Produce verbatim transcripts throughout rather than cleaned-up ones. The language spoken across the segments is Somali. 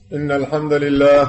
إن الحمد لله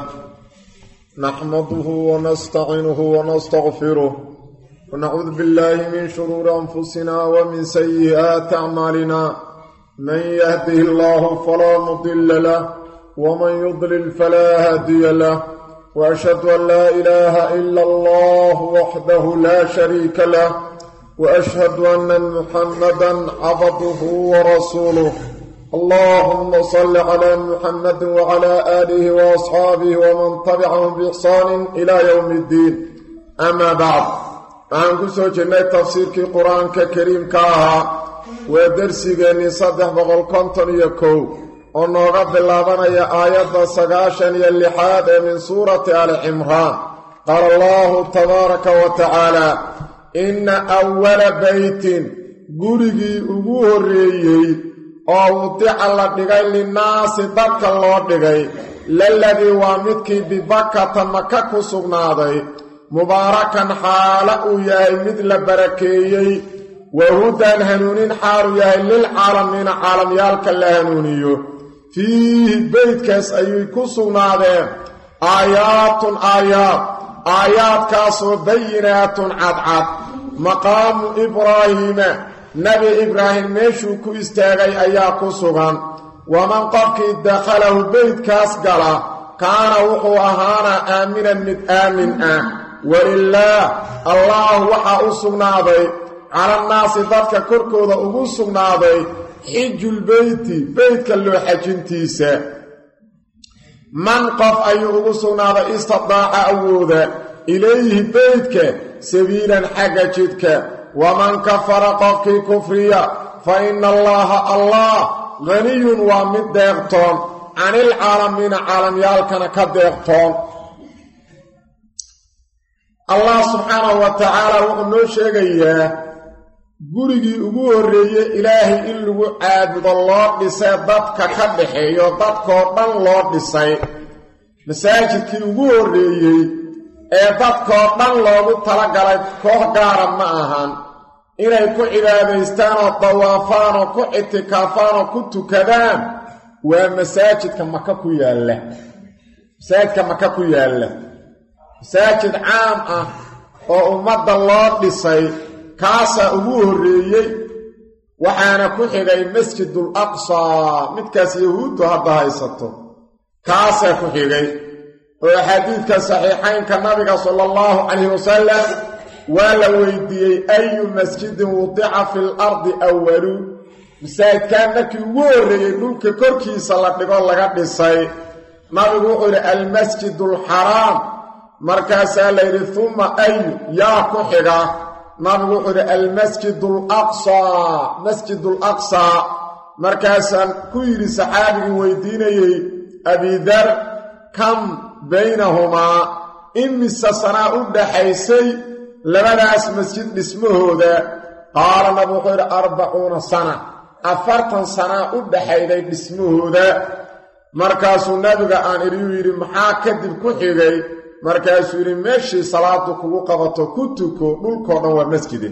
نحمده ونستعينه ونستغفره ونعوذ بالله من شرور أنفسنا ومن سيئات أعمالنا من يهده الله فلا مضل له ومن يضلل فلا هادي له وأشهد أن لا إله إلا الله وحده لا شريك له وأشهد أن محمدا عبده ورسوله اللهم صل على محمد وعلى آله وأصحابه ومن تبعهم بإحسان إلى يوم الدين أما بعد فأنكو سوچنا تفسير كي قرآن كريم كاها ودرسي غني صدح بغل كنتن يكو ونغب اللابنا يا آيات سقاشن يلحاد من سورة آل عمران قال الله تبارك وتعالى إن أول بيت قرقي أبوه الرئيي oo wadica la dhigay linnaasi dadka loo dhigay lalladii waa midkii bibakata maka ku sugnaaday mubaarakan xaala uu yahay mid la barakeeyey wahudan hanuunin xaalu yahay lilcaalamiina caalamyaalka la hanuuniyo fiihi beydkaas ayay ku sugnaadeen aayaatun aayaad aayaadkaasoo bayinaatun cadcad maqaamu ibraahiima nabi ibraahim meeshuu ku istaagay ayaa ku sugan waman qofkii dakhalahu beydkaas gala kaana wuxuu ahaana aaminan mid aamin ah walilaah allah waxaa u sugnaaday calannaasi dadka korkooda ugu sugnaaday xijulbeyti beydka loo xajintiisa man qof ayuu ugu sugnaaday istidaaca awooda ilayhi beydka sabiilan xagga jidka ومن كفر قفكي كفريا فإن الله الله غني ومد ديغتون عن العالمين عالم يالكنا كديغتون الله سبحانه وتعالى وقنو شيغيا غوريغي ugu horeeyay ilaahi in lagu caabudo Allah dhisay dadka ka dhaxeeyo dadka oo dhan loo dhisay masaajidkii ugu horeeyay ee dadka oo dhan loogu talagalay koox gaar ma ahan inay ku cibaadaystaan oo tawaafaan oo ku itikaafaan oo ku tukadaan waa masaajidka Maka ku yaala masaajidka Maka ku yaala masaajid caam ah oo ummadda loo dhisay kaasa ugu horeeyay waxaana ku xigay Masjidul Aqsa midkaas yahuudu hadda haysato kaasa ku xigay وحديث صحيحين كالنبي صلى الله عليه وسلم ولا ويدي أي مسجد وضع في الأرض أول مساجد كان لك يوري نلك كركي صلى الله عليه وسلم نبي يقول المسجد الحرام مركز لير ثم أي يا كحرة نبي يقول المسجد الأقصى مسجد الأقصى مركز كير صحابي ويديني أبي ذر كم بينهما إمس سنة دحيسي لبداس مسجد اسمه ذا قال نبو خير أربعون سنة أفرطن سنة دحيسي اسمه ذا مركز النبي أن يريد محاكد الكحيغي مركز يريد ماشي صلاتك وقبطك كتك نلقى نوى مسجد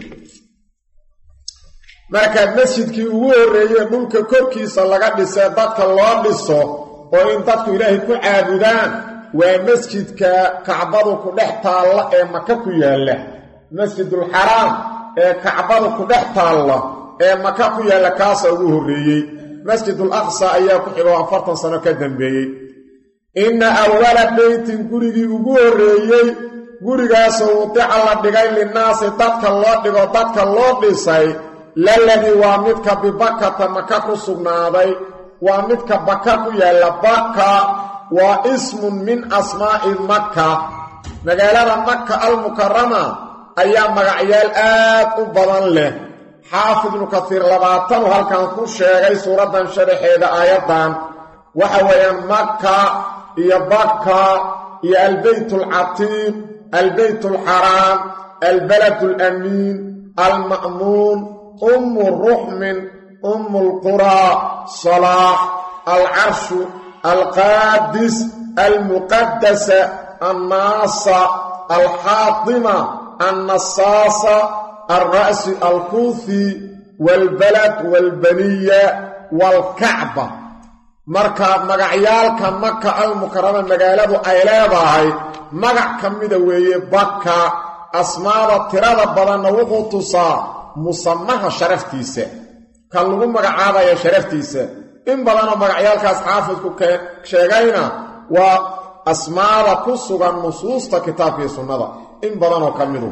مركز مسجد كي يوري نلقى كركي صلقات لسيطاتك الله لسه وإن تدك إلهي كعابدان ومسجد كعبده كدحت الله اي مكه كياله مسجد الحرام اي كعبده كدحت الله اي مكه كياله كاس ugu horeeyay مسجد الاقصى ayaa ku xiro afartan sano ka dambeeyay in awwala baytin gurigi ugu horeeyay gurigaas oo taala dhigay linaas dadka loo dhigo dadka loo dhisay lalladii waa midka bibakata maka ku sugnaaday waa midka baka ku yaala baka واسم من أسماء مكة مقالة مكة المكرمة أيام مقعيال آت أبضان له حافظ كثير لباطن وهل كان كل شيء سورة شرح هذا آياتان وحويا مكة يا بكة يا البيت العتيق البيت الحرام البلد الأمين المأمون أم الرحم أم القرى صلاح العرش القادس المقدسة الناصة الحاطمة النصاصة الرأس الكوفي والبلد والبنية والكعبة marka magacyaalka Makka al-Mukarrama magaaladu ay leedahay magac kamida weeye Bakka asmaada tirada badan wuxuu tusaa musamaha sharaftiisa kan lagu magacaabayo sharaftiisa in badan magacyaalkaas xaafidku ka sheegayna waa asmaada ku sugan nusuusta kitaabka iyo sunnada in badan oo kamidu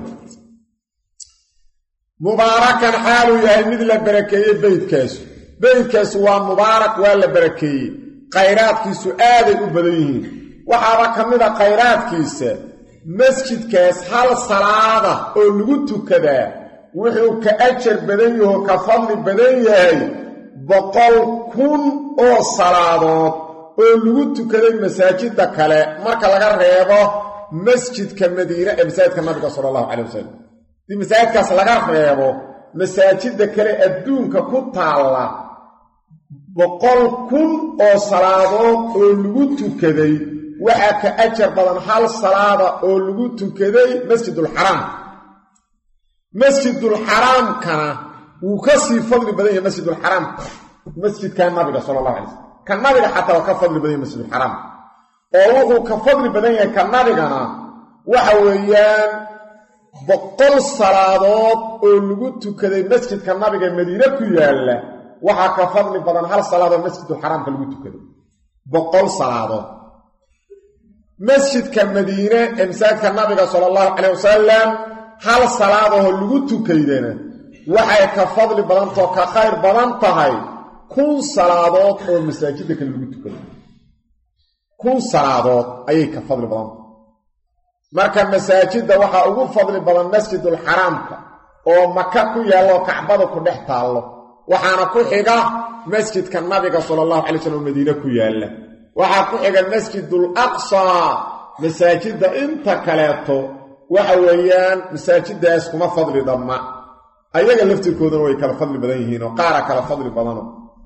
mubarakan xaalu yahay mid la barakeeyay beydkaas beydkaas waa mubaarak waa la barakeeyay khayraadkiisu aad ay u badan yihiin waxaaba kamida khayraadkiisa masjidkaas hal salaada oo lagu tukadaa wuxuu ka ajar badan yahay ka fadli badan yahay boqol kun oo salaadood oo lagu tukaday masaajidda kale marka laga reebo masjidka Madiina ee masaajidka Nabiga sallallahu alayhi wasallam di masaajidkaas laga reebo masaajidda kale adduunka ku taala boqol kun oo salaadood oo lagu tukaday waxa ka ajar badan hal salaada oo lagu tukaday Masjidul Haram Masjidul Haram kana wuu ka sii fadli badan yahay Masjidul Haram masjidka Nabiga sallallahu alayhi wasallam kan Nabiga xataa ka fadli badan yahay Masjidul Haram oo wuxuu ka fadli badan yahay kan Nabigana waxa weeyaan boqol salaadood oo lagu tukaday masjidka Nabiga Madiina ku yaala waxa ka fadli badan hal salaado Masjidul Haram ka lagu tukaday boqol salaadood masjidka Madiina ee masjidka Nabiga sallallahu alayhi wasallam hal salaado lagu tukaydana waxay ka fadli badan too ka khayr badan tahay kun salaadood oo masaajidda kale lagu tukaday kun salaadood ayay ka fadli badan marka masaajidda waxa ugu fadli badan Masjidul Haramka oo Makka ku yaalo Kacbada ku dhex taalo waxaana ku xiga masjidka Nabiga sallallahu alayhi wasallam Madiina ku yaala waxa ku xiga Masjidul Aqsa masaajidda inta kaleeto waxa weeyaan masaajidaas kuma fadli dhamma ayaga laftirkooda way kala fadli badan yihiin oo qaar kala fadli badan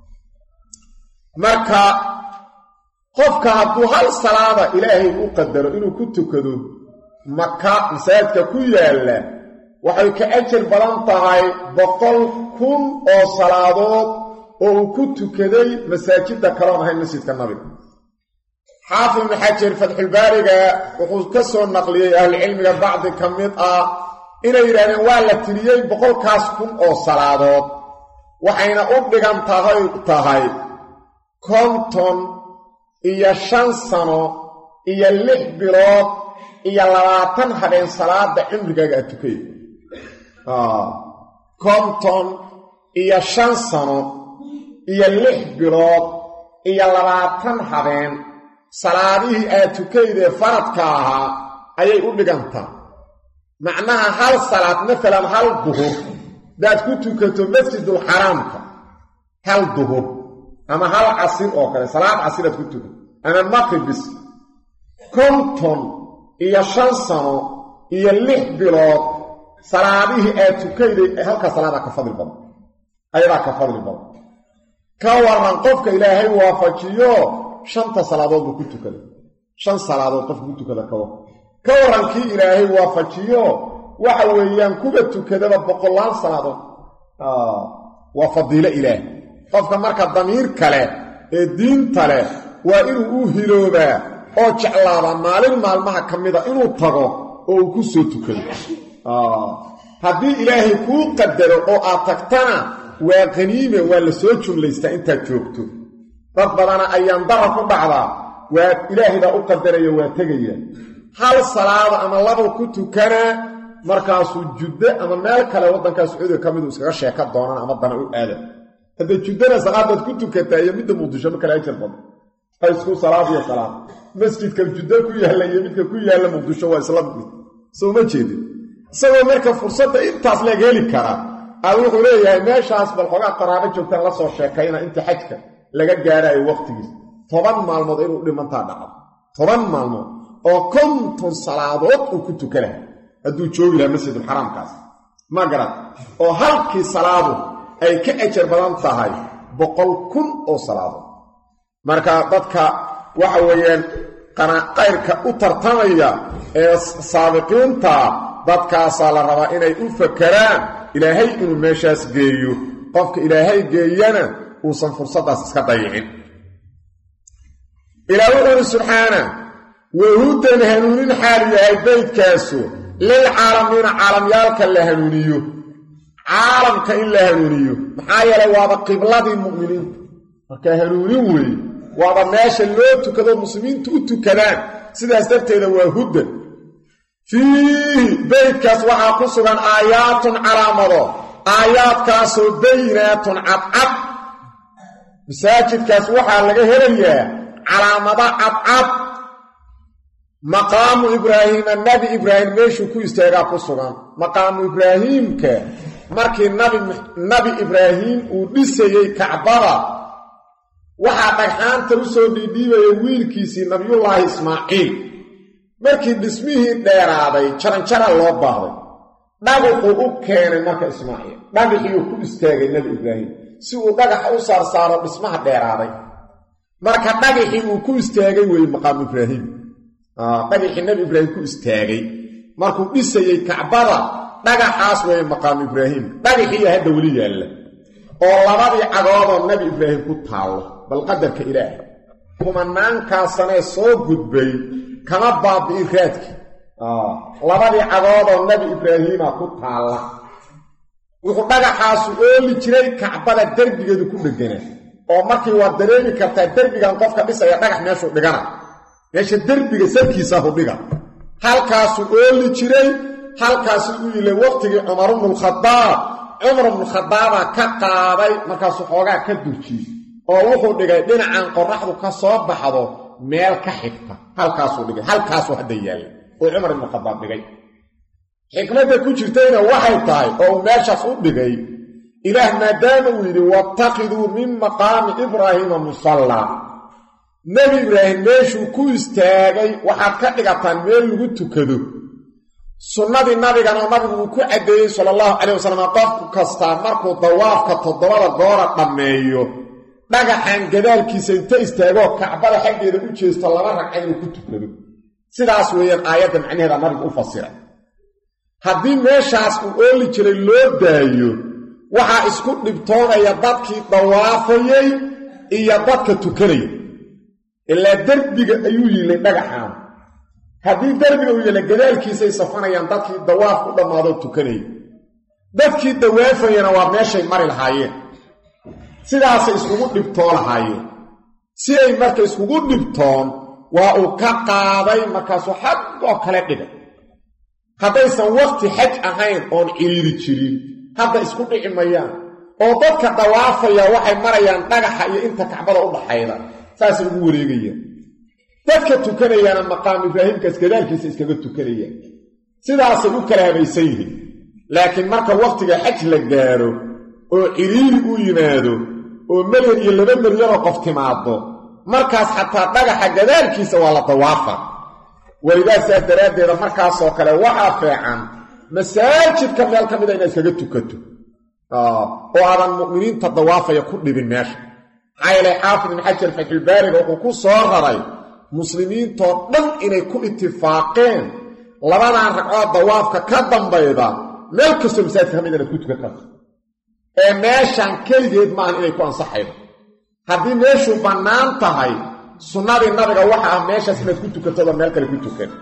marka qofka hadduu hal salaada ilaahay u qadaro inuu ku tukado Makka masaajidka ku yaala waxay ka ajar badan tahay boqol kun oo salaadood oo uu ku tukaday masaajidda kale oo ahayn masjidka Nabiga حافظ بن حجر فتح الباري وحو كسو نقليه اهل العلم بعض كميد اه الى يرادين waa la tiriyay boqol kaas kun oo salaadood waxayna u dhigan tahay tahay konton iyo shan sano iyo lix bilood iyo labaatan habeen salaada cimrigaaga aad tukay ah konton iyo shan sano iyo lix bilood iyo labaatan habeen salaadihii aad tukayday faradka ahaa ayay u dhigantaa macnaha hal salaad mesela hal duhur daad ku tukato Masjidul Haramka hal duhur ama hal casir oo kale salaad casir aad ku tukato ama maqrib bis konton iyo shan sano iyo lix bilood salaadihii aad tukayday halka salaada ka fadli badan ayada ka fadli badan ka waran qofka Ilaahay waafajiyo shanta salaadood ku tukada shan salaadood qof ku tukada ka war ka warankii Ilaahay waafajiyo waxa weeyaan kuba tukadaba boqolaan salaadood ah wa fadila Ilaahay qofka marka damiir kale ee diinta leh waa inuu u hilooba oo jeclaaba maalin maalmaha kamida inuu tago oo ku soo tukado ah hadii Ilaahay ku qadaro oo aad tagtana waa qaniime waa la soo jumlaysta inta joogto dad badan ayaan dara ku dhacda waa Ilaahay u qadarayo waa tagaya hal salaad ama laba ku tukana markaas judda ama meel kale wadankaas Sacuudi kamid uu iskaga sheeka doonaan ama dana u aada hada juddana salaad ku tukatay iyo mid muqdisho kala ay jirto ay isku salaad iyo salaad masjidka judda ku yaala iyo midka ku yaala muqdisho waa isla mid soo ma jeedin sabab marka fursada intaas la heli kara aad u leeyahay meeshaas bal xogaa qaraabo joogtaan la soo sheekayna inta xajka laga gaarayo waqtigiis toban maalmood inuu dhimantaa dhacdo toban maalmood oo konton salaadood uu ku tukana hadduu joogi lahaa Masjidul Haramkaas ma garad oo halkii salaado ay ka ajar badan tahay boqol kun oo salaadood marka dadka waxa weeyaan qana qayrka u tartamaya ee saabiqiinta dadkaas la rabaa inay u fakaraan Ilaahay inuu meeshaas geeyo qofka Ilaahay geeyana uusan fursadaas iska dayicin إلهي سبحانه وهدى هنونين حالي بيت كاسو للعالمين عالم يالك اللي هنونيو عالم كإلا هنونيو محايا لو هذا قبلة المؤمنين كهنونيوي وهذا ماشي اللوتو كذا المسلمين تؤتوا كلام سيدا استبت إذا وهدى فيه بيت كاس وحا قصرا آيات على مضى آيات كاسو بينات عطعط مساجد كاس وحا لغا هريا على مضى عطعط مقام إبراهيم النبي إبراهيم ميشو كو استيغا قصرا مقام إبراهيم كا markii nabi nabi ibraahim uu dhisayay kacbada waxa dhagxaanta u soo dhiibay wiilkiisii nabiyullaahi ismaaciil markii dhismihii dheeraaday jaranjara loo baahday dhagaxu u keenay marka ismaaciil dhagaxii uu ku istaagay nabi ibraahim si uu dhagax u saar saaro dhismaha dheeraaday marka dhagaxii uu ku istaagay way maqaam ibraahim ah dhagaxii nabi ibraahim ku istaagay markuu dhisayay kacbada dhagaxaas way maqaam ibraahim dhagaxii hadda wali yaala oo labadii cagood nabi ibraahim ku taalo bal qadarka ilaahay kuma naanka sanay soo gudbay kama baabi'i raadki ah labadii cagood nabi ibraahim ku taala wuxuu dhagaxaas ooli jiray kacbada darbigeedu ku dhagana oo markii waa dareemi kartaa darbigan qofka dhisaya dhagax meeshu dhigana meesha darbiga sarkiisa u dhiga halkaas ooli jiray halkaas uu yilay waqtigii Umar ibn al-Khattab Umar ibn al-Khattab ka qaaday markaas xoogaa ka durjiyay oo wuxuu dhigay dhinacan qorraxdu ka soo baxdo meel ka xigta halkaas uu dhigay halkaas uu hadda yaal oo Umar ibn al-Khattab dhigay xikmadda ku jirtayna waxay tahay oo meeshaas u dhigay ilaah maadaama uu yiri wattaqidu min maqam ibrahim musalla nabi ibrahim meeshuu ku istaagay waxa ka dhigataan meel lagu tukado sunnadii nabigana nabigu uu ku cadeeyay sallallahu alayhi wasallam qof kasta markuu dawaafka todobada goor dhameeyo dhagaxan gadaalkiisa inta istaago kacbada xaggeeda u jeesto laba ragcad uu ku tukado sidaas weeyaan aayadda macnaheeda nabigu u fasiray haddii meeshaas uu ooli jiray loo daayo waxa isku dhibtoonaya dadkii dawaafayay iyo dadka tukanay ilaa darbiga ayuu yilay dhagaxan haddii darbiga uu yilay gadaalkiisa ay safanayaan dadkii dawaaf u dhamaado tukanay dadkii dawaafayana waa meeshay mari lahaayeen sidaas iskugu dhibtoo lahaayeen si ay markay iskugu dhibtoon waa uu ka qaaday markaasuu xag oo kale dhigay haddaysan waqti xaj ahayn oon ciriiri jirin hadda isku dhici mayaan oo dadka dawaafaya waxay marayaan dhagaxa iyo inta kacbada u dhaxayda saas ugu wareegayaan dadka tukanayana maqaam ibraahimkaas gadaalkiisa iskaga tukanayaan sidaas u kala habaysan yihiin laakiin marka waqtiga xaj la gaaro oo ciriiri u yimaado oo milyan iyo laba milyan oo qof timaado markaas xataa dhagaxa gadaalkiisa waa la dawaafa walidaas daraaddeeda markaas oo kale waxa fiican masaajidka meel ka mid ah inaad iskaga tukato oo aadan mu'miniinta dawaafaya ku dhibin meesha xayle xaafid ibn xajar fathul baari wuxuu ku soo raray muslimiintoo dhan inay ku ittifaaqeen labadan ragcood dawaafka ka dambayda meel kastoo masaajidka ka mid ah ku tukan karto ee meeshan keligeed maahan inay ku ansaxaydo haddii meeshu bannaan tahay sunnadii nabiga waxa ah meeshaas inaad ku tukato meel kale ku tukan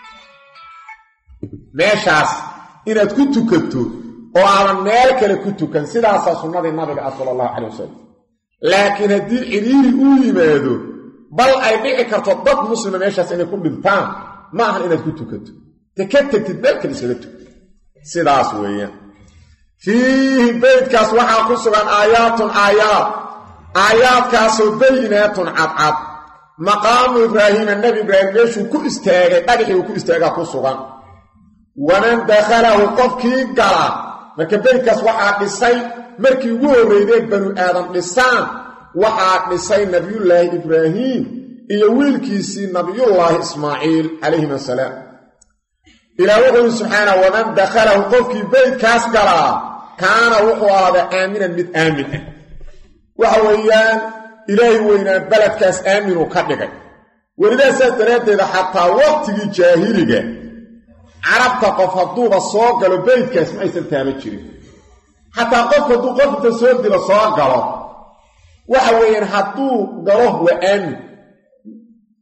meeshaas inaad ku tukato oo aan meel kale ku tukan sidaas sunnadii nabiga sallallahu alayhi wasallam laakiin haddii ciriiri uu yimaado bal ay dhici karto dad muslimiin meeshaas inay ku dhintaan ma ahan inaad ku tukato takatagtid meel kale isaga tukato sidaas weeyaan fiihi beydkaas waxaa ku sugan aayaatun aayaat aayaadkaasoo bayinaatun cadcad maqaamu ibraahim nabi ibraahim meeshuu ku istaagay dhagaxii uu ku istaagaa ku sugan waman dakhalahu qofkii gala marka beydkaas waxaa dhisay markii ugu horreeyay banu aadam dhisaan waxaa dhisay nabiyullaahi ibraahim iyo wiilkiisii nabiyullaahi ismaaciil calayhi asalaam ilaa wuxuu subxaanahu waman dakhalahu qofkii beydkaas galaa kaana wuxuu ahaadaa aaminan mid aamin ah waxa weeyaan ilaahay weynaa beledkaas aaminuu ka dhigay welidaasaas daraaddeeda xataa waqtigii jaahiliga carabta qof hadduuba soo galo beydkaas ma aysan taaba jirin xataa qof hadduu qofta soo dilo soo galo waxa weeyaan hadduu galo waa aamin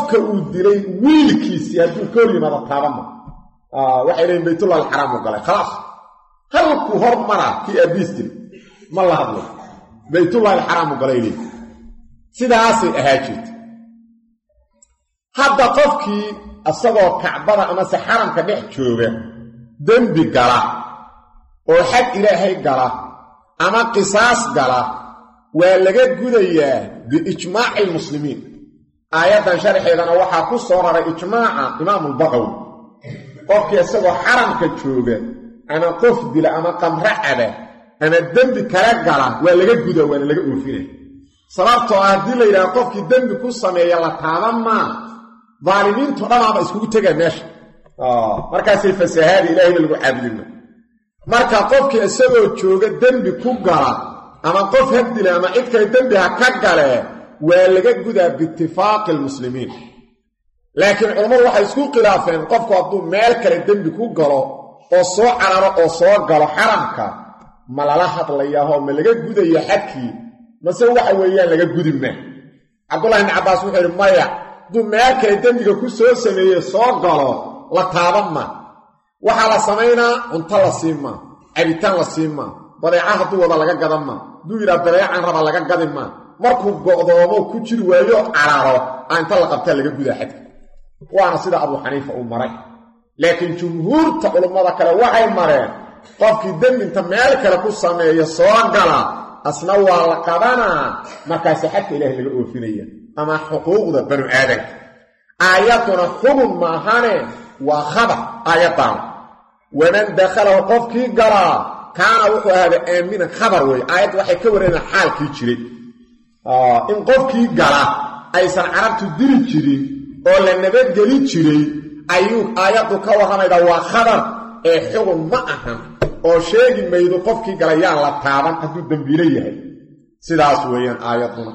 qofka uu dilay wiilkiisi hadduu ka hor yimaado taabama waxay leeyihin baytullah alxaraam u galay khalaas halku hormara kii abiis dilay ma la hadlo baytullah alxaraam u galay leeyihin sidaasay ahaa jirta hadda qofkii asagoo kacbada amase xaramka dhex jooga dembi gala oo xag ilaahay gala ama qisaas gala waa laga gudayaa biijmaaci almuslimiin aayaddan sharxeedana waxaa ku soo raray ijmaaca imaamulbaqawi qofkii isagoo xaramka jooga ama qof dila ama qamro caba ama dembi kala gala waa laga guda waana laga oofinaya sababtoo ah haddii la yidhaha qofkii dembi ku sameeya la taaban maa daalimiintu dhanaaba iskugu tegaa meesha markaasay fasahaadi ilaahayba lagu caabudinma marka qofkii isagoo jooga dembi ku gala ama qof ha dila ama cid kale dembi ha ka galee waa laga gudaa biitifaaqi almuslimiin laakiin culammadu waxay isku khilaafeen qofku hadduu meel kale dembi ku galo oo soo cararo oo soo galo xaramka ma lala hadlayaahoo ma laga gudaya xadkii mase waxa weeyaan laga gudi maa cabdullahi ibni cabbaas wuxuu yidhi maya hadduu meel kale dembiga ku soo sameeye soo galo la taaban maa waxaa la samaynaa cunto la siin maa cabitaan la siin maa badeeca hadduu wada laga gadan maa hadduu yidhaha badeecan raba laga gadi maa markuu go'doomo ku jiri waayo cararo aa inta la qabtaa laga gudaa xadka waana sida abuu xaniifa uu maray laakiin jumhuurta culummada kale waxay mareen qofkii dembinta meel kale ku sameeya soo gala asna waa la qabanaa markaasi xadka ilaahay laga oofinaya ama xuquuqda banu aadanka aayadduna xugun maahane waa khabar aayaddaana waman dakhalahu qofkii galaa kaana wuxuu ahaada aaminan khabar weeye aayadda waxay ka warreenaan xaalkii jiray in qofkii gala aysan carabtu dili jirin oo la nabadgeli jiray ayuu aayaddu ka warramaydaa waa khabar ee xugun ma ahan oo sheegi maydo qofkii gala yaan la taaban hadduu dembiilo yahay sidaas weeyaan aayadduna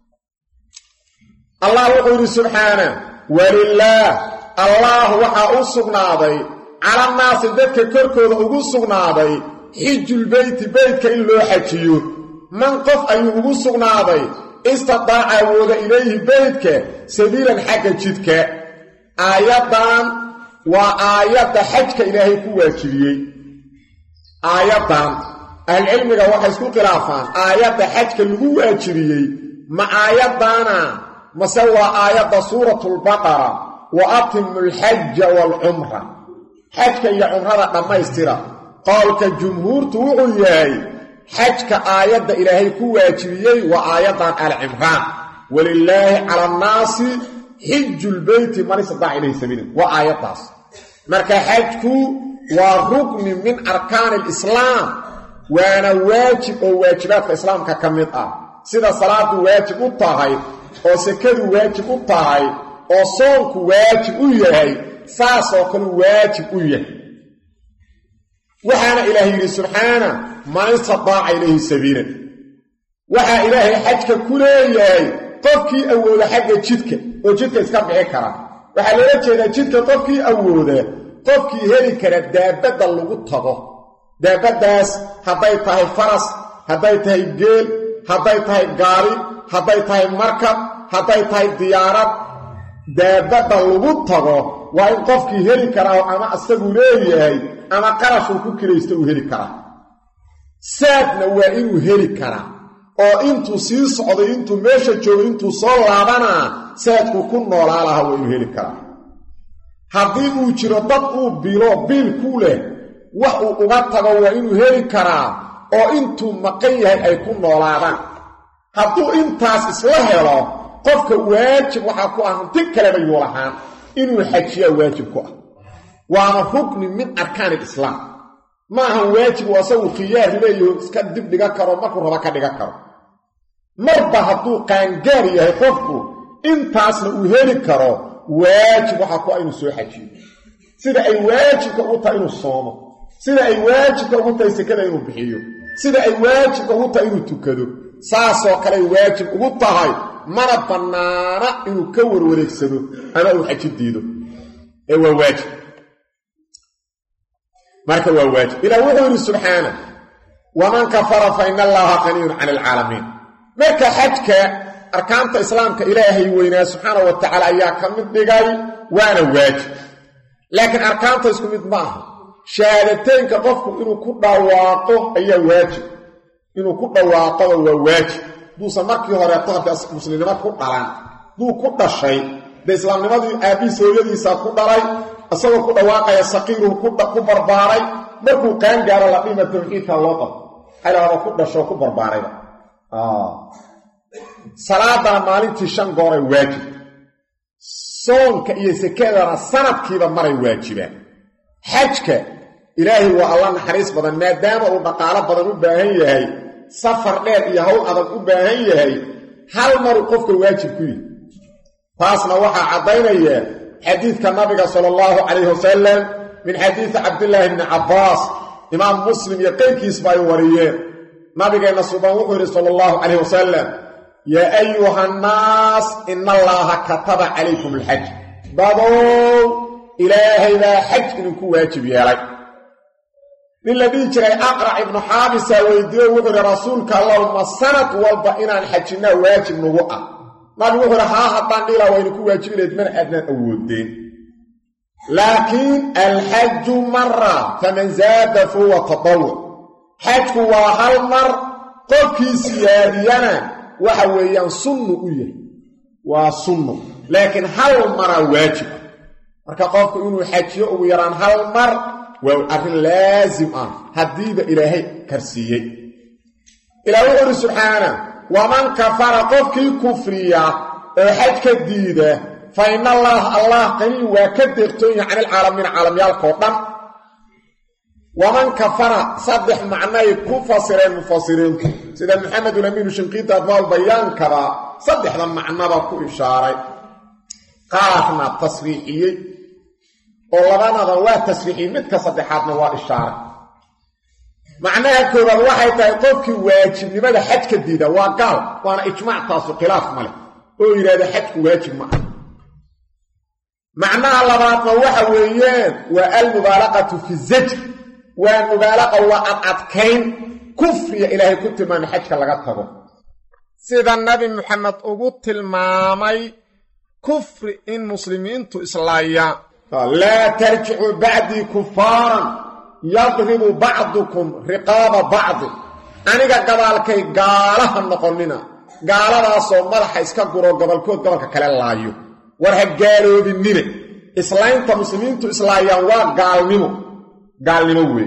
allah wuxuu yidhi subxaana walilaah allah waxaa u sugnaaday calannaasi dadka korkooda ugu sugnaaday xijulbeyti beytka in loo xajiyo man qof ayuu ugu sugnaaday istidaaca awooda ilayhi beytka sabiilan xagga jidka aayaddan waa aayadda xajka ilaahay ku waajibiyey aayaddan ahlcilmiga waxay isku khilaafaan aayadda xajka lagu waajibiyey ma aayaddaana mase waa aayadda suuratulbaqara wa atimu alxaja waalcumra xajka iyo cumrada dhammaystira qowlka jumhuurtu wuxuu yahay xajka aayadda ilaahay ku waajibiyey waa aayaddan alcimraan walilaahi cala annaasi xijulbeyti man istidaaca ilayhi sabiila waa aayaddaas marka xajku waa rukni min arkaani alislaam waana waajib oo waajibaadka islaamka ka mid ah sida salaadu waajib u tahay oo sekadu waajib u tahay oo soonku waajib u yahay saasoo kale waajib u yahay waxaana ilaahay yidhi subxaana man istidaaca ilayhi sabiilan waxaa ilaahay xajka ku leeyahay qofkii awooda xagga jidka oo jidka iska bixi kara waxaa loola jeedaa jidka qofkii awooda qofkii heli kara daabadda lagu tago daabaddaas hadday tahay faras hadday tahay geel hadday tahay gaari hadday tahay markab hadday tahay diyaarad daabadda lagu tago waa in qofkii heli karaa ama asagu leeyahay ama qarashuu ku kiraysto uu heli karaa saadna waa inuu heli karaa oo intuu sii socday intuu meesha joogay intuu soo laabanaa saadku ku noolaa laha waa inuu heli karaa haddii uu jiro dad uu bilo biil ku leh wax uu uga tago waa inuu heli karaa oo intuu maqan yahay ay ku noolaadaan hadduu intaas isla helo qofka waajib waxaa ku ah hanti kaleba yuu lahaan inuu xajiyaa waajib ku ah waana rukni min arkaani alislaam ma ahan waajib uu asagu khiyaar leeyaho iska dib dhiga karo markuu raba ka dhiga karo marba hadduu qaangaar yahay qofku intaasna uu heli karo waajib waxaa ku ah inuu soo xajiyo sida ay waajibka ugu tahay inuu soomo sida ay waajibka ugu tahay sekada inuu bixiyo sida ay waajibka ugu tahay inuu tukado saasoo kale waajib ugu tahay mana bannaana inuu ka warwareegsado ama uu xaji diido ee waa waajib marka waa waajib ilaa wuxuu yidhi subxaana waman kafara fa ina allaha qaniyun cani alcaalamiin marka xajka arkaanta islaamka ilaahay weynaa subxaanahu wa tacaala ayaa ka mid dhigay waana waajib laakiin arkaanta isku mid ma aha shahaadateynka qofku inuu ku dhawaaqo ayaa waajib inuu ku dhawaaqoba waa waajib duusan markii horeeto hadda muslimnimad ku dhalan duu ku dhashay de islaamnimadii aabihiis hooyadiisa ku dhalay isagoo ku dhawaaqaya saqiiruhu ku barbaaray markuu qaan gaaro la dhima tawxiidka loo qabo xalaalo ku dhasho ku barbaarayba salaada maalintii shan goor ay waajib soonka iyo sakadana sanadkiiba maray waajibaan xajka ilaahi waa Allah naxariis badan maadaama uu dhaqaale badan u baahan yahay safar dheer iyo hawl adag u baahan yahay hal mar qofka waajib ku yahay taasna waxa cadaynaya xadiidka nabiga sallallahu alayhi wasallam min xadiis Abdullah ibn Abbas imam Muslim iyo qeyrkiis bay wariyeen nabigeena subhanahu wa ta'ala sallallahu alayhi wasallam ya ayyuhan nas inna allaha kataba alaykum alhajj bado ilaahay la hajj ku waajib yeelay lilladhi jiray aqra ibn habisa waydiyo wuxuu rasuulka allahumma sanad walba inaan xajina waajib nagu ah nabi wuxuu rahaa hadan dhila waynu ku waajibileed man adnan awoodeen laakiin alhajj marra faman zaada huwa tatawwu hajku waa hal mar qofkii siyaadiyana waxa weeyaan sunnu u yahay waa sunnu laakiin hal mara waajib marka qofku inuu xajiyo ugu yaraan hal mar waa arrin laazim ah hadiiba ilaahay karsiiyay ilaahay subhanahu wa man kafara qofkii kufriya oo xajka diida fa inna allah allah qani wa kadirtooyin aan العالمين عالميالka dhan wa man kafara saddex macnay ku fasireen mufassiriin sida Muhammad al-Amin shinqita adwal bayan kaba saddexda macnaba ku ishaaray qaafna tasriixiyay oo labanada waa tasriixi mid ka saddexaadna waa ishaaray macnaha koobaad waxay tahay qofkii waajibnimada xajka diida waa gaal waana ijmaac taas khilaaf male oo yiraahdo xajku waajib ma aha macnaha labaadna waxa weeyeen waa al-mubalaqatu fi zajr waa mubalaqa wa adkayn kufriya ilaahay ku tilmaamay xajka laga tago sida nabi Muhammad ugu tilmaamay kufri in muslimiintu islaaya la tarji'u ba'di kuffaran yadribu ba'dukum riqaba ba'd aniga gadaalkay gaalaha noqonina gaaladaas oo madaxa iska guro gobolkood gobolka kale laayo war ha gaaloobinina islaamta muslimiintu islaayaan waa gaalnimo gaalnimo weey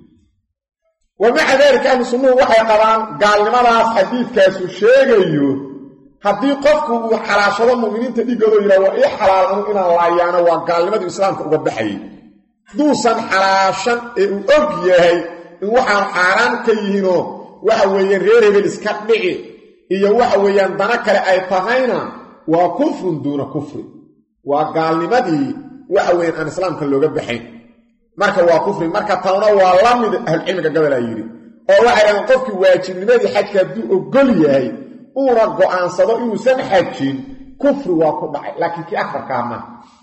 ومع ذلك أهل السنة وحي قران قال لماذا حديث كاسو شيغيو haddii qofku uu xalaashado muuminiinta dhigooda yiraahdo ee xalaal anu inaan laayaano waa gaalnimada islaamka uga baxay duusan xalaashan ee uu og yahay in waxaan xaraan ka yihiino waxa weeyaan reer hebel iska dhici iyo waxa weeyaan dana kale ay tahayna waa kufrun duuna kufri waa gaalnimadii waxa weeyaan aan islaamka looga baxay marka waa kufri marka tawna waa la mid ahli cilmiga gabal ay yiri oo waxa ay qofkii waajibnimadii xajka duu ogol yahay uuna go'aansado inuusan xajin kufri waa ku dhacay laakiin ki akbar kaama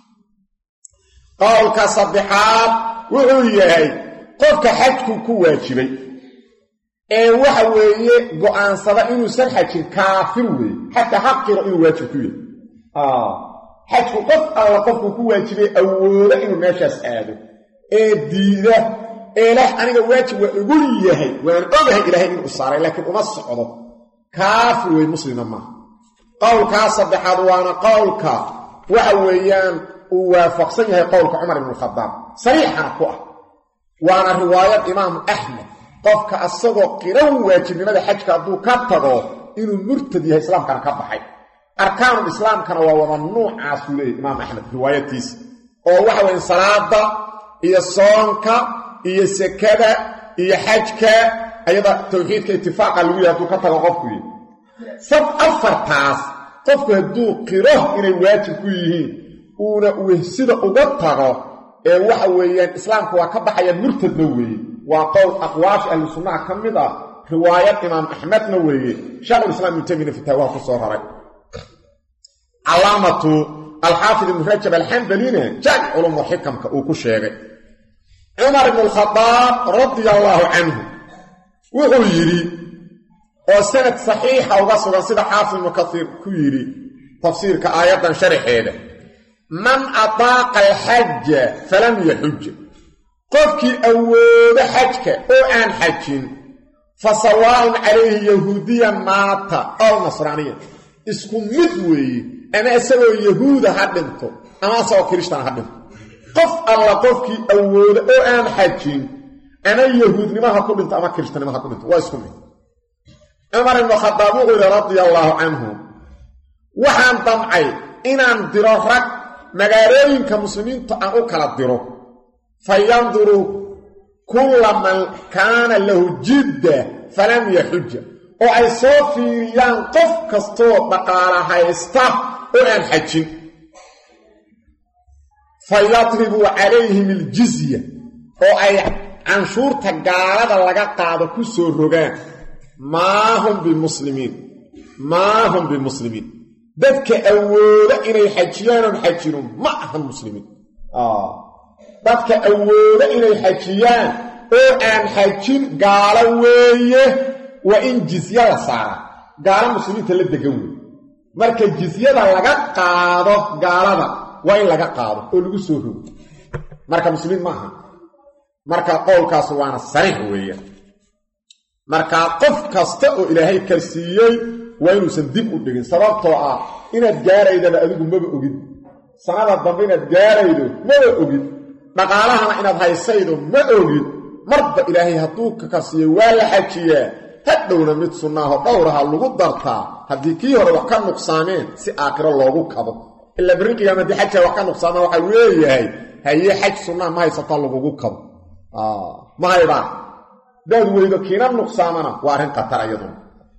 qowlka saddexaad wuxuu yahay qofka xajku ku waajibay ee waxa weeye go'aansada inuusan xajin kaafir weey hatta xaqiro inuu waajib ku yahay ah xajku qof alla qofku ku waajibay awooda inuu meeshaas aado ee diida ee la aniga waajib waa ugu yahay waan ogahay ilaahay inuu saaray laakiin uma socdo كافر ومسلم ما قول كاسب حضوانا قولك وحويان وفقصنها قولك عمر بن الخطاب صريحا قوة وانا رواية امام احمد قفك الصدق قرون واجب لماذا حجك ابو كتغو انو مرتدي اسلام كان كبحي اركان الاسلام كان وممنوع عسولي امام احمد روايتيس او وحوين صلاة ايا صونك ايا سكدة ايا حجك ayada tawxiidka ittifaaqa lagu yahay ka tago qofku sab afartaas qofku haduu qiro inay waajib ku yihiin uuna wehsida uga tago ee waxa weeyaan islaamku waa ka baxaya murtadna weeye waa qowl aqwaash ahli sunnah kamida riwaayad imam ahmadna weeye shaykh al-islam ibn taymiyyah fatawa ku soo raray alamatu al-hafiz ibn rajab al-hanbalina jag ulum hikamka uu ku sheegay umar ibn al-khattab radiyallahu anhu wuxuu yiri oo sanad saxiixa uga sugan sida xaafid ibn kathir ku yiri tafsiirka aayadan sharxeeda man ataaqa al-hajj falam yahujj qofkii awooda xajka oo aan xajin fasawa'un alayhi yahudiyan maata aw nasraniyan isku mid weeye ana asagoo yahuuda ha dhinto ama asagoo kristaan ha dhinto qof alla qofkii awooda oo aan xajin ana yahuudnimaha ku dhinto ama kristaanimaha ku dhinto waa isku mid Umar ibn Khattab radiyallahu anhu waxaan damcay inaan diro rag magaalooyinka muslimiinta aan u kala diro fayanduru kullaman kaana lahu jidda falam yahujj oo ay soo fiiriyaan qof kastoo dhaqaala haysta oo aan xajin fayadribu calayhim aljizya oo ay canshuurta gaalada laga qaado ku soo rogaan maa hum bimuslimiin maa hum bimuslimiin dadka awooda inay xajiyaan oo xajirun ma ahan muslimiin ah dadka awooda inay xajiyaan oo aan xajin gaalo weeye waa in jizya la saara gaalo muslimiinta la degan weeye marka jizyada laga qaado gaalada waa in laga qaado oo lagu soo rogo marka muslimiin ma aha marka qowlkaas waana sariix weeye marka qof kasta oo ilaahay ka siiyay waa inuusan dib u dhigin sababtoo ah inaad gaaraydaba adigu maba ogid sanada dambe inaad gaaraydo maba ogid dhaqaalahana inaad haysaydo ma ogid marba ilaahay hadduu ka siiyay waa la xajiyaa hadhowna mid sunnaaho dhowraha lagu dartaa haddii kii hore wax ka nuqsaameen si aakhiro loogu kabo ila biriqiga ma xajja wax ka nuqsaama waxa weeyahay haye xaj sunnah ma haysata lagugu kabo ah ma hayba dad weydo kiina nuqsaamana waa arin qatar ayaduna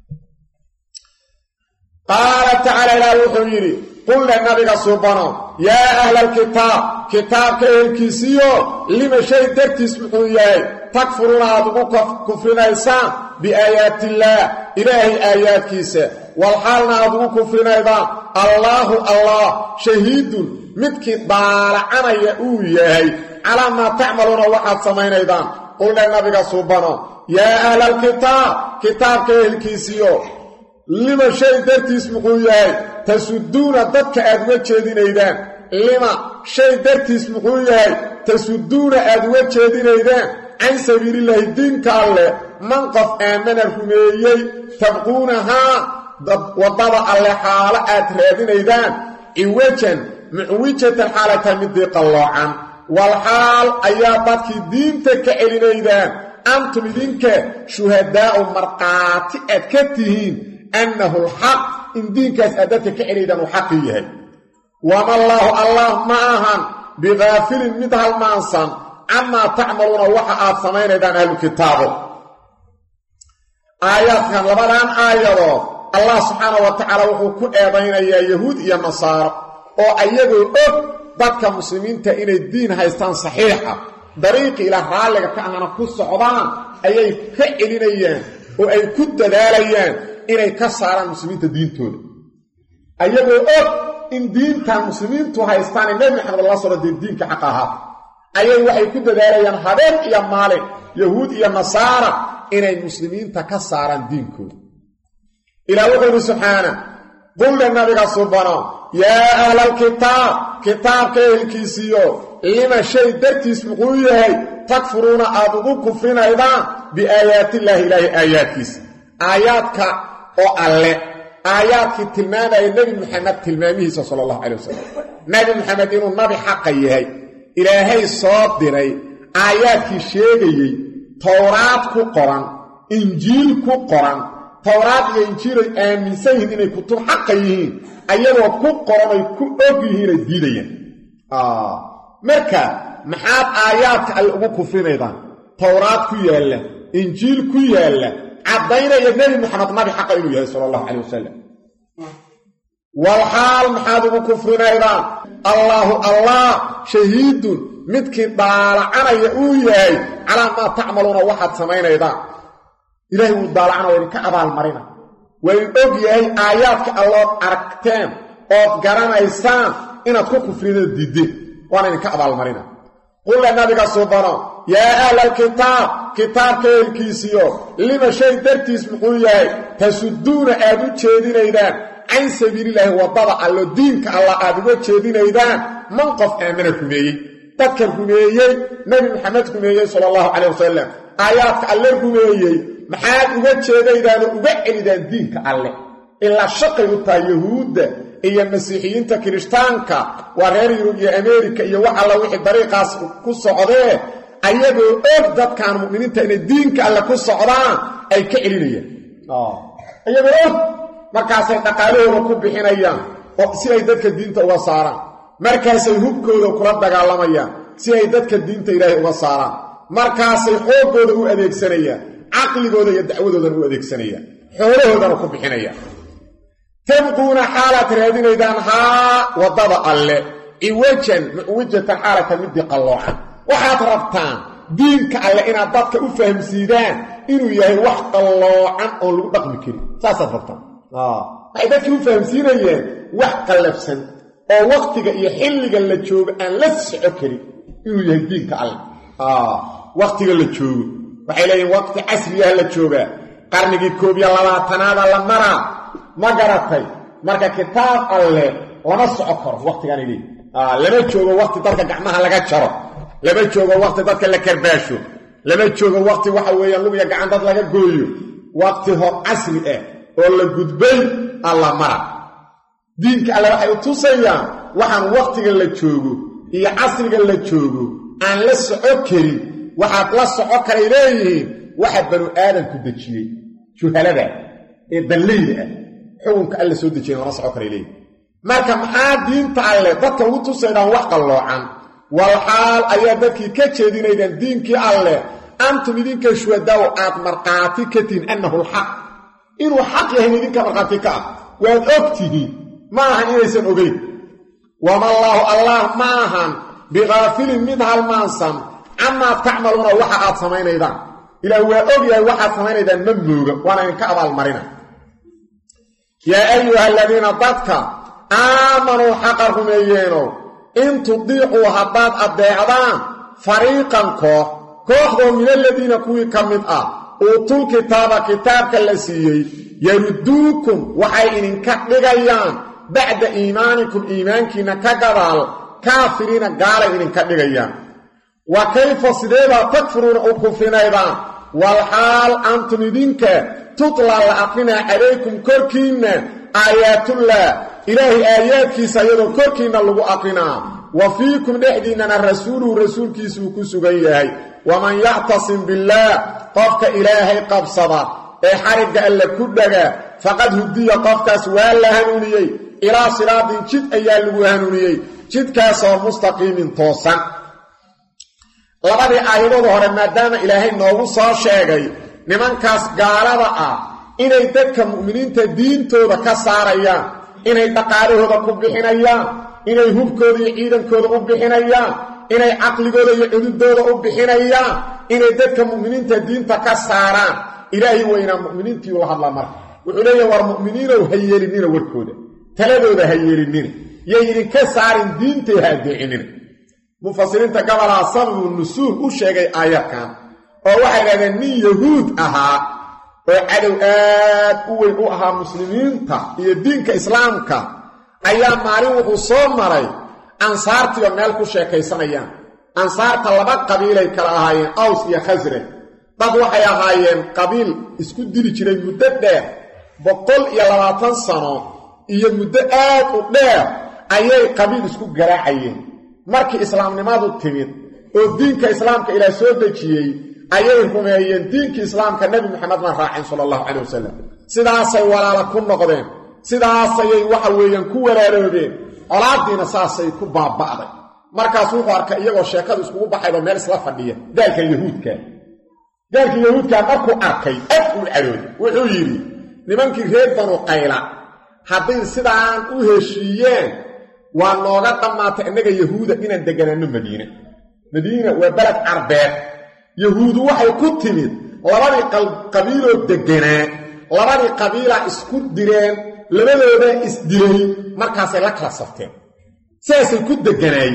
qaala ta'ala la wuxuu qul la nabiga subhanahu ya ahla alkitab kitabka elkisiyo lima shay dartis muxuu yahay takfuruna adugu kufrinaysan bi ayati allah ilahi ayatkiisa wal halna adugu kufrinayda allahu allah shahidun midki baalacanaya uu yahay ala ma ta'maluna waxaad samaynaydan qul la nabiga subhanahu ya ahla alkitab kitabka elkisiyo lima shay dartis muxuu yahay tasudduuna dadka aad uga jeedinaydaan lima shay dartis muxuu yahay tasudduuna aad uga jeedinaydaan can sabiilillaahi diinka alle man qof aamana rumeeyey tabquunaha wadada alle xaalo aad raadinaydaan ciwajan mucwijatan xaalata midii qalloocan wal xaal ayaa dadkii diinta ka celinaydaan antum idinka shuhadaa'u marqaati aad ka tihiin أنه الحق إن دينك أسأدتك كعريدا وحقيه وما الله الله معهم بغافل مدها المانسان عما تعملون وحقات سمين إذن أهل الكتاب آيات كان لبدان آيات الله سبحانه وتعالى وحكو أيضين يا يهود يا نصارى وأيضوا أب ضدك مسلمين تإن الدين هايستان صحيحة طريق إلى رالك كأننا كس عضان أي فعلين أيان وأي كد داليان inay ka saaraan muslimiinta diintooda ayagoo og in diinta muslimiintu haystaan nabi maxamed sallallahu alayhi wasallam diinka xaq ahaa ayay waxay ku dadaalayaan habeen iyo maalin yahuud iyo nasaara inay muslimiinta ka saaraan diinkooda ilaahu wuxuu subhanahu qul nabiga subhanahu ya ahla alkitab kitabka elkisiyo lima shay dartis muxuu yahay takfuruna adugu kufrinaydaan bi ayati llahi ilahi ayatiis ayaadka oo alle aayaadkii tilmaamay nabi maxamed tilmaamihiisa sallallahu alayhi wasallam nabi maxamed inuu nabi xaq yahay ilaahay soo diray aayaadkii sheegayay tawraad ku qoran injiil ku qoran tawraad iyo injiil ay aaminsan yihiin inay kutub xaq yihiin ayagoo ku qoran ay ku og yihiin ay diidayaan ah marka maxaad aayaadka alle ugu kufrinaydaan tawraad ku yaala injiil ku yaala عبدين يا نبي محمد نبي حق إنه صلى الله عليه وسلم والحال محاذب كفرنا إذا الله الله شهيد متك دالعنا يؤيي على ما تعملون واحد سمين إذا إلهي ودالعنا وإنك أبا المرينة وإنك آياتك الله أركتين أو قرانا إسان إنك كفرنا الديدين وإنك أبا المرينة قل النبي صبرا يا أهل الكتاب كتاب كيلكيسيو لما شيء درتيس محوياي تسدون آدو تشيدين أيضان عن سبيل الله وضبع الله دينك الله آدو تشيدين أيضان من قف آمنكم أيه تذكركم أيه نبي محمدكم أيه صلى الله عليه وسلم آيات اللهكم أيه محاد أغا تشيدين أيضان أغا إلدان دينك الله إلا الشق يطا يهود إيا المسيحيين تكريشتانك وغير يروجي أمريكا إيا وحا وحي طريقة كسو عضيه أيضا أفضل كان مؤمنين تأني دينك ألا كسو عضان أي كإلينية أيضا أفضل مركاسي تقاليه ركوب بحين أيام سي أي ذاتك الدين تأوصارا مركاسي هبكو ذو كرات دقالما أيام سي أي ذاتك الدين تإلهي أوصارا مركاسي حوكو ذو أذيك سنية عقلي ذو يدعو ذو أذيك سنية حوله ذو ركوب بحين أيام تبقون حالة رهدين إذن ها وضبع الله إيوجن وجهة حالة مدي قلوعا وحات ربطان دينك على إنا ضدك أفهم سيدان إنو يهي وحق قلوعا أولو رقم كريم ساسا ربطان إذا كي أفهم سيدان وحق اللفسن أو وقتك يحلق اللجوب أن لسع كريم إنو يهي دينك على وقتك اللجوب وحيلين وقت عسريها اللجوب قرنك كوبيا الله تنادى لمرا ما قرأتي مركا كتاب الله لما سعكر وقت كان لي آه لما تشوفوا وقت تلك قعمها لقى شرف لما تشوفوا وقت تلك لكرباشو لما تشوفوا وقت وحويا لو يقعن تلك لقى قويو وقت هو عسل ايه ولا قدبي الله مرة دينك على وحي توسيا وحن وقت اللي تشوفوا هي عسل اللي تشوفوا أن لسه عكري وحد لسه عكري إليه واحد بنو آدم كدتشي شو هلبا إيه دليل حكمك alla soo dejiyay wala soo kareelay marka maxaa diinta alle dadka uu tusayna wax qaloocan wal xaal ayaa dadkii ka jeedinayeen diinkii alle antum idinka shuhadaw aad marqaati katin annahu alhaq inuu xaq yahay idinka marqaati ka waad ogtihi ma ahan inaysan ogeyn wama allah allah ma ahan bighafil min hal mansam amma ta'maluna waxa aad sameeynaydan ila waa ogyahay waxa aad sameeynaydan ma mooga wana in ka abaal marina يا أيها الذين ضدك آمنوا حقرهم أيينو إن تضيعوا هباد الضيعان فريقا كوه كوه من الذين كوي كمدأ أوتوا الكتاب كتابك اللسيي يردوكم وحيين كتلغيان بعد إيمانكم إيمانكنا كقبال كافرين قالين كتلغيان وكيف صديبا تكفرون أكفرين أيضا والحال أنتم دينك تطلع لأقنا عليكم كركينا آيات الله إلهي آياتك سيدو كركينا لغو أقنا وفيكم نحديننا الرسول ورسول كيسو كسوغيهي ومن يعتصم بالله قفك إلهي قبصدا اي حرق ألا كدك فقد هدي قفك سوال لهنوني إلى صراط جد أيال لغو هنوني جد كاسو مستقيم توسا لبدي آيات ظهر مادام إلهي نوغو صار شاقي nimankaas gaalada ah inay dadka muuminiinta diintooda ka saarayaan inay dhaqaalahooda ku bixinayaan inay hubkooda iyo ciidankooda u bixinayaan inay aqligooda iyo cududooda u bixinayaan inay dadka muuminiinta diinta ka saaraan ilaahi wayna muuminiintii u hadla marka wuxuu leeyahay war muuminiinow hayeelinina warkooda taladooda hayeelinina yeeyrin ka saarin diintay haadicinin mufassiriinta gabala sababu nusuul u sheegay aayadkan oo waxay raadeen nin yahuud ahaa oo cadow aad u weyn u ahaa muslimiinta iyo diinka islaamka ayaa maalin wuxuu soo maray ansaartii oo meel ku sheekaysanayaan ansaarta laba qabiilay kala ahaayeen aws iyo khasraj dad waxay ahaayeen qabiil isku dili jiray muddo dheer boqol iyo labaatan sano iyo muddo aad u dheer ayay qabiil isku garaacayeen markii islaamnimadu timid oo diinka islaamka ilaa soo dejiyay ayay rumeeyeen diinka islaamka nabi maxamed ma raacin sallallahu alayhi wasallam sidaasay walaala ku noqdeen sidaasay waxa weeyaan ku walaaloobeen colaadiina saasay ku baaba'day markaas wuxuu arkay iyagoo sheekadu isku baxayba meel isla fadhiya dalka yahuudka dalka yahuudka markuu arkay aful calood wuxuu yiri nimankii reer banu qayla hadii sidaan u heshiiyeen waa nooga dhamaatay inaga yahuuda inaan deganaano madiina madiina waa balad arbeed yahuudu waxay ku timid labadii qabiiloo deganaa labadii qabiila isku direen labadooda isdilay markaasay la kala safteen sidaasay ku deganaayeen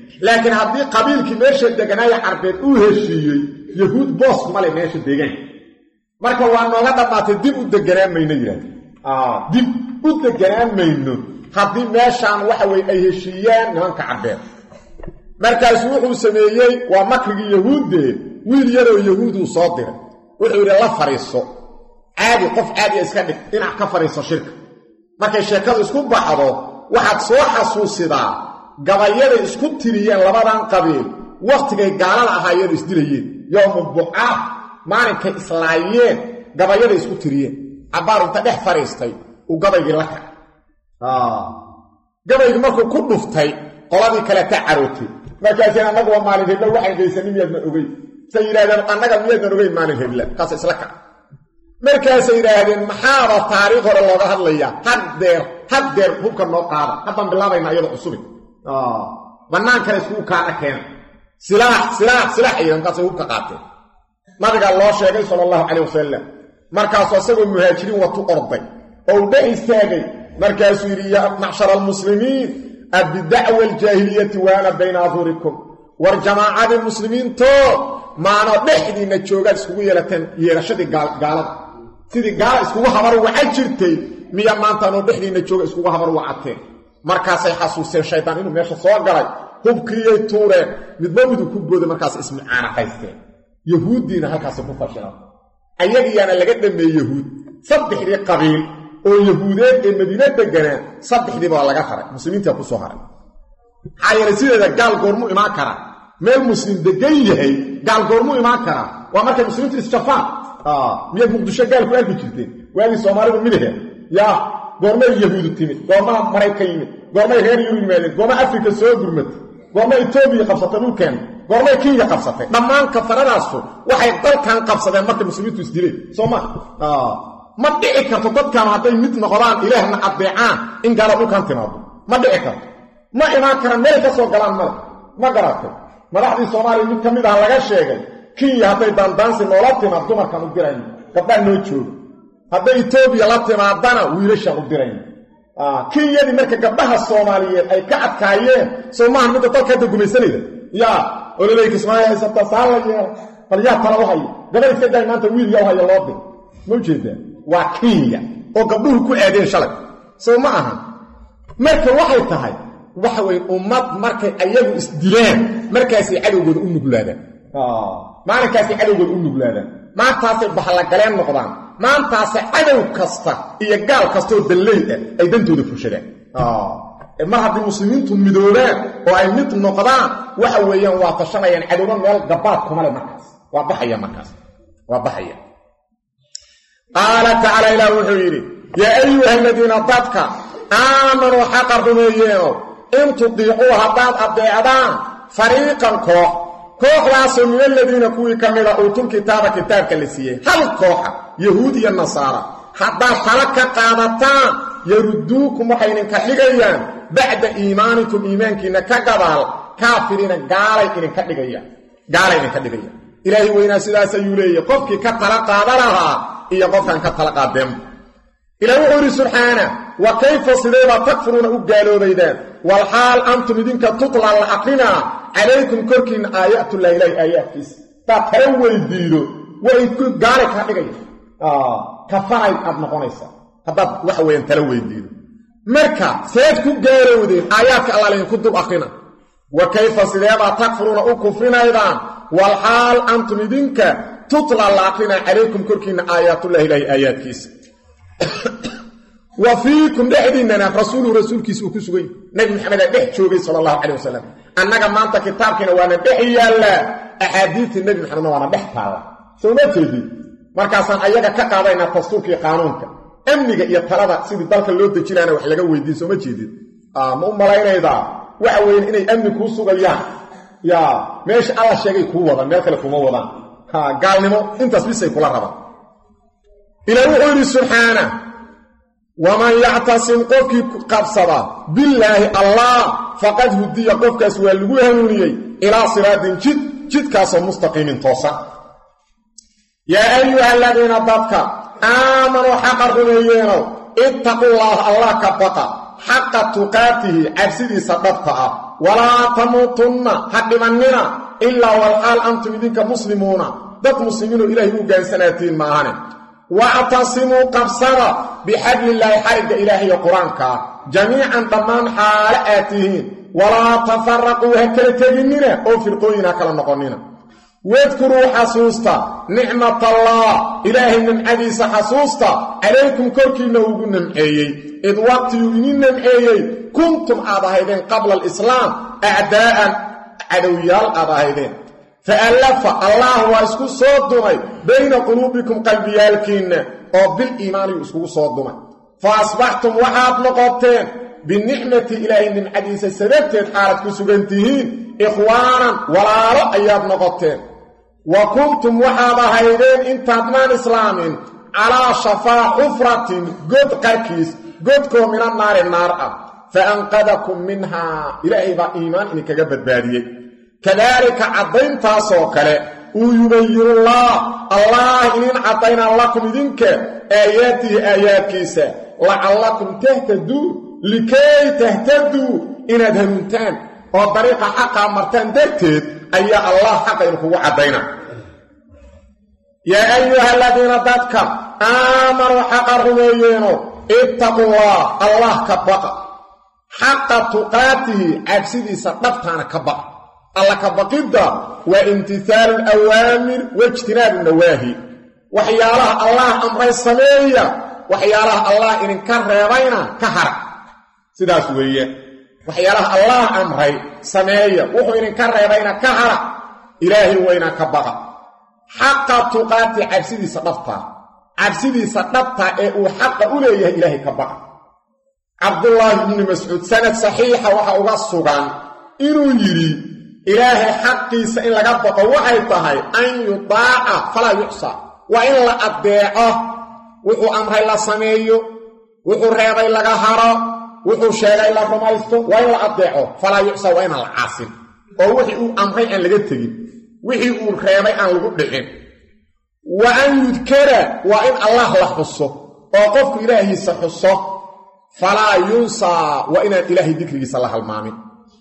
laakiin haddii qabiilkii meesha deganaaya carbeed uu heshiiyey yahuud boos kuma leh meesha deegaan marka waa nooga dhammaatay dib u deganaan mayno yidhahdeen dib u deganaan mayno haddii meeshaan waxa weye ay heshiiyaan nimanka carbeed markaasu wuxuu sameeyey waa makrigii yahuuddee wiil yaroo yahuuduu soo diray wuxuu yidhi la fadhiiso caadi qof caadiya iska dhig dhinac ka fadhiiso shirka markay sheekadu isku baxdo waxaad soo xasuusidaa gabayaday isku tiriyeen labadan qabiil wakhtigay gaalada ahaayeen isdilayeen yowmu bucaaf maalinkay islaayeen gabayaday isku tiriyeen cabbaar inta dhex fadhiistay uu gabaygii la kacay gabaygii markuu ku dhuftay qoladii kale ka carootay markaaseen annagu waa maalin hebla waxaan geysanin miyaadna ogey say yidhahdeen annaga miyaadnan ogeyn maalin hebla kaas isla kaca markaasay yidhaahdeen maxaaba taariikh hore looga hadlayaa haddeer haddeer hubka noo qaada haddaan bilaabayna iyada cusubi bannaan kale iskugu kaadha keena silaax silaax silaax iyo markaasay hubka qaateen nabigaa loo sheegay sala allahu calayh wasalam markaasuu isagoo muhaajiriin watu orday oo u dhex istaagay markaasuu yidhi yaa macshara almuslimiin abidacwa aljaahiliyati waana bayna adhurikum war jamaacadii muslimiintoo maano dhexdiinna joogaad iskugu yeelateen yeelashadii gaalada sidii gaala iskugu habar waca jirtay miya maantaanoo dhexdiinna jooga iskugu habar wacateen markaasay xasuusteen shaydaan inuu meesha soo galay hubkiiyay tuureen midba miduu ku booday markaas ismucaanaqaysteen yahuuddiina halkaasay ku fashilaan ayagiyaana laga dhameeyey yahuud saddexdii qabiil oo yahuudeed ee madiina deganaa saddexdiiba waa laga haray muslimiintaa ku soo haray maxaa yeelay sideeda gaal goormu imaan karaa meel muslim degan yahay gaal goormu imaan karaa waa markay muslimiintu isjafaan miyaad muqdisho gaal ku arki jirteen waagii soomaalidu midahe yaa goormay yahuudu timid goormaa maraykan yimid goormay reer yurub yimaadeen goorma afrika soo gurmatay goorma etoobiya qabsatay dhulkeen goormay kenya qabsatay dhammaan kafaradaasu waxay dalkan qabsadeen markay muslimiintu isdileen soo ma ma dhici karto dadkan hadday mid noqdaan ilaahna addeecaan in gaala dhulkan timaado ma dhici karto ma imaan karaan meel ka soo galaan male ma garatay madaxdii soomaaliya mid ka mid ah laga sheegay kenya hadday daandaansi noola timaad dumarkan u dirayno gabdhaan noo jooga hadday etoobiya la timaadana wiilashaan u dirayno kenyadii marka gabdhaha soomaaliyeed ay ka adkaayeen soo maaha midda dalka hadda gumaysanayda yaa oo laleey kismaayo haysata saa la yeela bal yaa tala u hayo gabadh iska daay maanta wiil yaa u hayo loo dir ma ujeedaa waa kenya oo gabdhuhu ku aadeen shalay soo ma aha marka waxay tahay waxa weeye ummad markay ayagu isdilaan markaasay cadowgooda u nuglaadaan maalinkaasay cadowgooda u nuglaadaan maantaasay bahallagaleen noqdaan maantaasay cadow kasta iyo gaal kastaoo dalley ah ay dantooda fushadaan mar haddii muslimiintu midoobaan oo ay mid noqdaan waxa weeyaan waa tashanayaan cadowba meel gabaad kuma leh markaas waa baxaya markaas waa baxaya qaala tacaala ilaah wuxuu yidhi yaa ayuha aladiina dadka aamanuu xaqa rumeeyeeno in tudiicuu haddaad addeecdaan fariiqan koox kooxdaasoo min aladiina kuwii ka mida uutul kitaaba kitaabka la siiyey hal kooxa yahuud iyo nasaara haddaad tala ka qaadataan yarudduukum waxay idinka dhigayaan bacda iimaanikum iimaankiinna ka gadaal kaafiriina gaalay idinka dhigayaan gaalay idinka dhigayaan ilaahay weynaa sidaas ayuu leeyahy qofkii ka tala qaada lahaa iyo qofkaan ka tala qaadeenba ilaah wuxuu yidhi subxaana wa kayfa sideebaa takfuruuna u gaaloobaydaan walxaal antum idinka tutla la aqrinaa calaykum korkiinna aayaatullahi ilaahi aayaadkiisa hadaad tala weydiido way gaalay kaa dhigaya kafarayd aad noqonaysaa haddaad waxa weeyaan tala weydiido marka seed ku gaalowdeen aayaadka alla laydinku dul aqrina wa kayfa sideebaa takfuruuna u kufrinaydaan walxaal antum idinka tutla la aqrinaa calaykum korkiinna aayaatullahi ilaahi aayaadkiisa wa fiikum dhexdiinnana rasuuluhu rasuulkiisa uu ku sugay nabi maxamed aa dhex joogay sala allahu calay wasalam annaga maanta kitaabkiina waana dhex yaallaa axaadiistii nebi maxamedna waana dhex taalla soo ma jeedid markaasaan ayaga ka qaadaynaa dastuurkii qaanuunka amniga iyo talada sidii dalka loo dejinaana wax laga weydiin soo ma jeedid ma u malaynaydaa waxa weeye inay amni kuu sugayaan yaa meesha alla sheegay kuu wadaan meel kale kuma wadaan ha gaalnimo intaas bisay kula rabaan ilaah wuxuu yidhi subxaana waman yactasim qofkii qabsada billaahi allah faqad hudiya qofkaas waa lagu hanuuniyey ilaa siraadin jid jidkaasoo mustaqiimin toosan yaa ayuha aladiina dadka aamanuu xaqa rumeeyeenow ittaqullaaha allah ka baqa xaqa tuqaatihi cabsidiisa dhabta ah ولا تموتن حد مننا إلا والحال أنتم إذنك مسلمون ضد مسلمين إلهي وقال سنتين معانا واعتصموا قبصرا بحبل الله حرق إلهي قرآنك جميعا ضمان حالاتهم ولا تفرقوا هكذا تجننا أو فرقونا كلا نقننا واذكروا حسوستا نعمة الله إلهي من حديث حسوستا عليكم كركينا وقلنا محيي إذ وقت يؤمنين محيي كنتم أضاهدين قبل الإسلام أعداء عدويال أضاهدين فألف الله واسكو صدمي بين قلوبكم قلبيالكين أو بالإيمان يسكو صدمي فأصبحتم وحاب نقطين بالنعمة إلهي من حديث السببتين حالتكم سبنتهين إخوانا ولا رأيات نقطين وكنتم وحاب هيدين انت أدمان إسلامين على شفاء حفرة قد قركيس قدكم من النار النار فأنقذكم منها إلهي بإيمان إنك قبت بادية كذلك عضين تاسوكالي ويبين الله الله إنين عطينا لكم ذنك آياته آيات كيسة لعلكم تهتدوا لكي تهتدوا إن أدهنتان وطريقة حقا مرتان درتد أي الله حقا ينكو عطينا يا أيها الذين ضدك آمروا حقا رميينوا اتقوا الله الله كبقى حق تقاته عبسدي سقفتانا كبقى الله كبقيدا وامتثال الأوامر واجتناب النواهي وحيالها الله أمر السمية وحيالها الله إن كرهبينا كهر سيدا سوية وحيالها الله أمر السمية وحو إن كرهبينا كهر إلهي وإن كبقى حق تقاتي عبسدي سقفتا عبسدي سقفتا إيه حق أوليه إلهي كبقى عبد الله بن مسعود سنة صحيحة وحا الصغان إنو يري إلهي حقي سئل لقبق وحيطهي أن يطاع فلا يحصى وإن لا أدعه وحو أمر الله سميه وحو رياضي لقهره وحو شيغي لقميسته وإن لا أدعه فلا يحصى وإن لا عاصم ووحو أمري أن لقتغي وحو رياضي أن لقبحين وأن يذكر وإن الله لحصه وقفك إلهي سحصه فلا ينسى وإن إلهي ذكره صلح المامين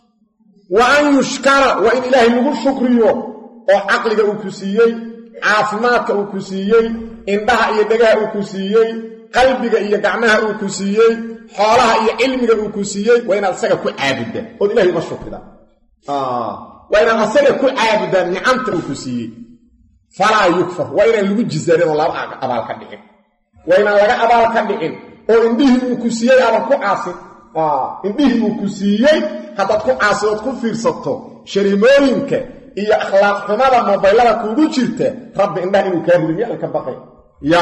وأن يشكر وإن إلهي يقول شكريه وعقلك أكسيي عافماتك أكسيي إندها إيدقها أكسيي قلبك إيقعنها أكسيي حولها إيعلمك أكسيي وإن ألسك كل عابدا وإن إلهي يقول شكر آه. وإن ألسك كل عابدا نعمت أكسيي فلا يكفر وإن يقول جزارين الله أبالك الدعين وإن لك أبالك الدعين oo indhihi uu ku siiyay ama ku caasi ah indhihi uu ku siiyay hadaad ku caasidood ku fiirsato shariimooyinka iyo akhlaaq xumada mobilada kuugu jirta rabbi indhaha inuu ka heliyo ka baqay ya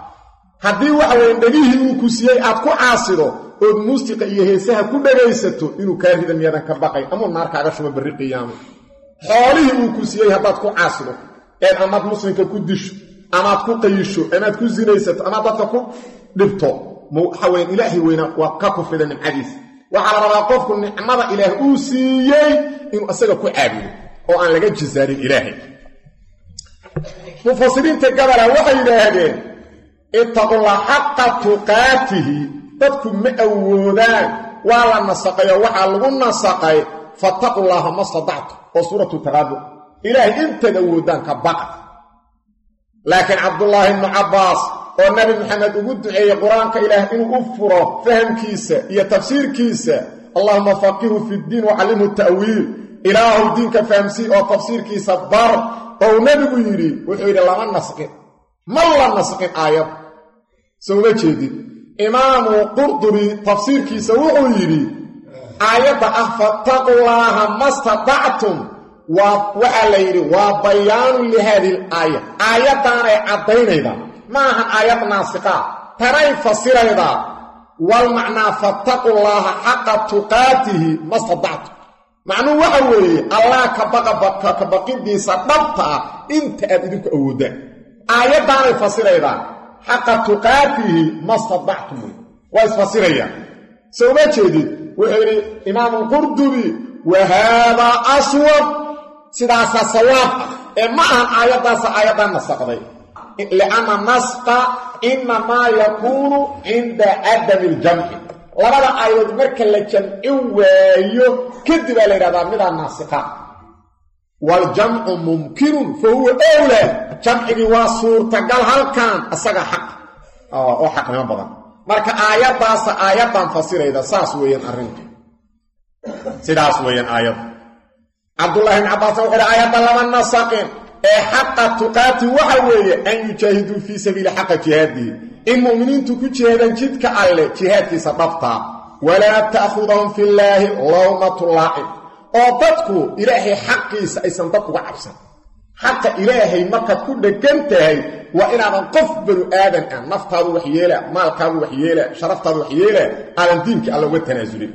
hadii waxa weyn indhihi uu ku siiyay aad ku caasido oo muusiqa iyo heesaha ku dhageysato inuu ka heliyo miyadan ka baqay ama naarkaaga shuba bari qiyaamo xoolihi uu ku siiyay hadaad ku caasido ee amad muslimka ku disho ama aad ku qayisho ama aad ku zinaysato ama dadka ku dhibto حوين إلهي وين وكفر من حديث وعلى رواقفكم نعمة إله أوسيي إنه أسألكم عابد وأن لقد جزاري إلهي مفصلين تقبل وحي إلهي اتقوا الله حق تقاته تدكم مأودان وعلى النسقية وعلى النسقية فاتقوا الله ما استطعت وصورة تغابر إلهي انت دودان كبقى لكن عبد الله بن عباس والنبي محمد قد دعي قرآنك إله إنه أفره فهم كيسة هي تفسير كيسة اللهم فقهه في الدين وعلمه التأويل إله الدين كفهمسي أو تفسير كيسة بار أو نبي يري وحيد الله من نسقين ما الله نسقين آيات سوما جديد إمام قرطبي تفسير كيسة وحيري آيات أفتقوا الله ما استطعتم وعليري وبيان لهذه الآية آيات أنا عطينا إذا maahan aayad naasiqa taray fasirayda wal macna fattaqu allaha haqqa tuqatihi mastada'tu macnu waxa weeye allah ka baqa baqa ka baqidiisa dhabta inta aad idinku awooda aayadan fasirayda haqqa tuqatihi mastada'tu wa isfasiraya soo ma jeedid wuxuu imaam qurdubi wa hada aswab sidaas sawab ee maahan aayadaas aayadan nasaqday لأن النسق إنما يكون عند عدم الجمع labada aayadood marka la jamci waayo kadib la yiraahdaa mid naasiqa wal jam'u mumkin fa huwa awla jamcigi waa suurtagal halkan asaga xaq oo xaqnimo badan marka aayadaas aayadan fasirayda saas weeyaan arrinta sidaas weeyaan aayad Abdullah ibn Abbas wuxuu aayada lama nasaqin ee xaqa tuqaati waxa weeye an yujahidu fi sabiil xaqa jihadi in mu'miniintu ku jihaadaan jidka alle jihaadkiisa dhabta wala ta'khudhum fi llahi lawmatu la'ib oo dadku ilaahay xaqiisa aysan dad uga cabsan xaqa ilaahay marka ku dhagantahay waa inaadan qof banu aadan ah naftaadu wax yeela maalkaadu wax yeela sharaftaadu wax yeela aadan diinka alla uga tanaasulin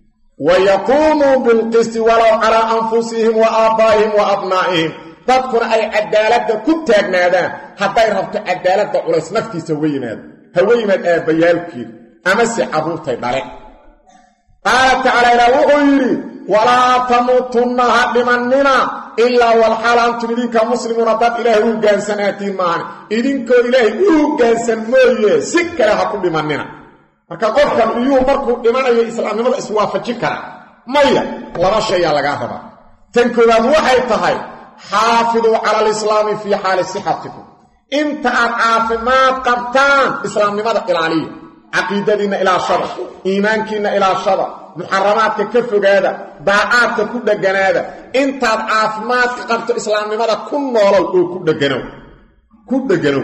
ويقوموا بالقسط ولو على أنفسهم وآبائهم وأبنائهم dadkuna ay cadaalada ku taagnaadaan haday rabto cadaalada culays naftiisa weeymaad haweenad aabayaalkii ama si caruurtay dhale qaala ta'ala ila wuxuu wala tamutunna hadimannina illa wal halantum idinka muslimuna dad ilaahi u gaansanaatiin maan idinko ilaahi u gaansan mooye si kale ha ku dhimannina marka qofkan iyuu markuu dhimanayo islaamnimada iswaafaji kara maya laba shay laga raba tan koowaad waxay tahay حافظوا على الإسلام في حال صحتكم انت عافمات قبطان إسلام لماذا إلالية عقيدتنا إلى شرع إيمانكنا إلى شرع محرماتك كفر هذا باعاتك كل جنادة انت عافمات قبط إسلام لماذا كنا ولو كل جنو كل جنو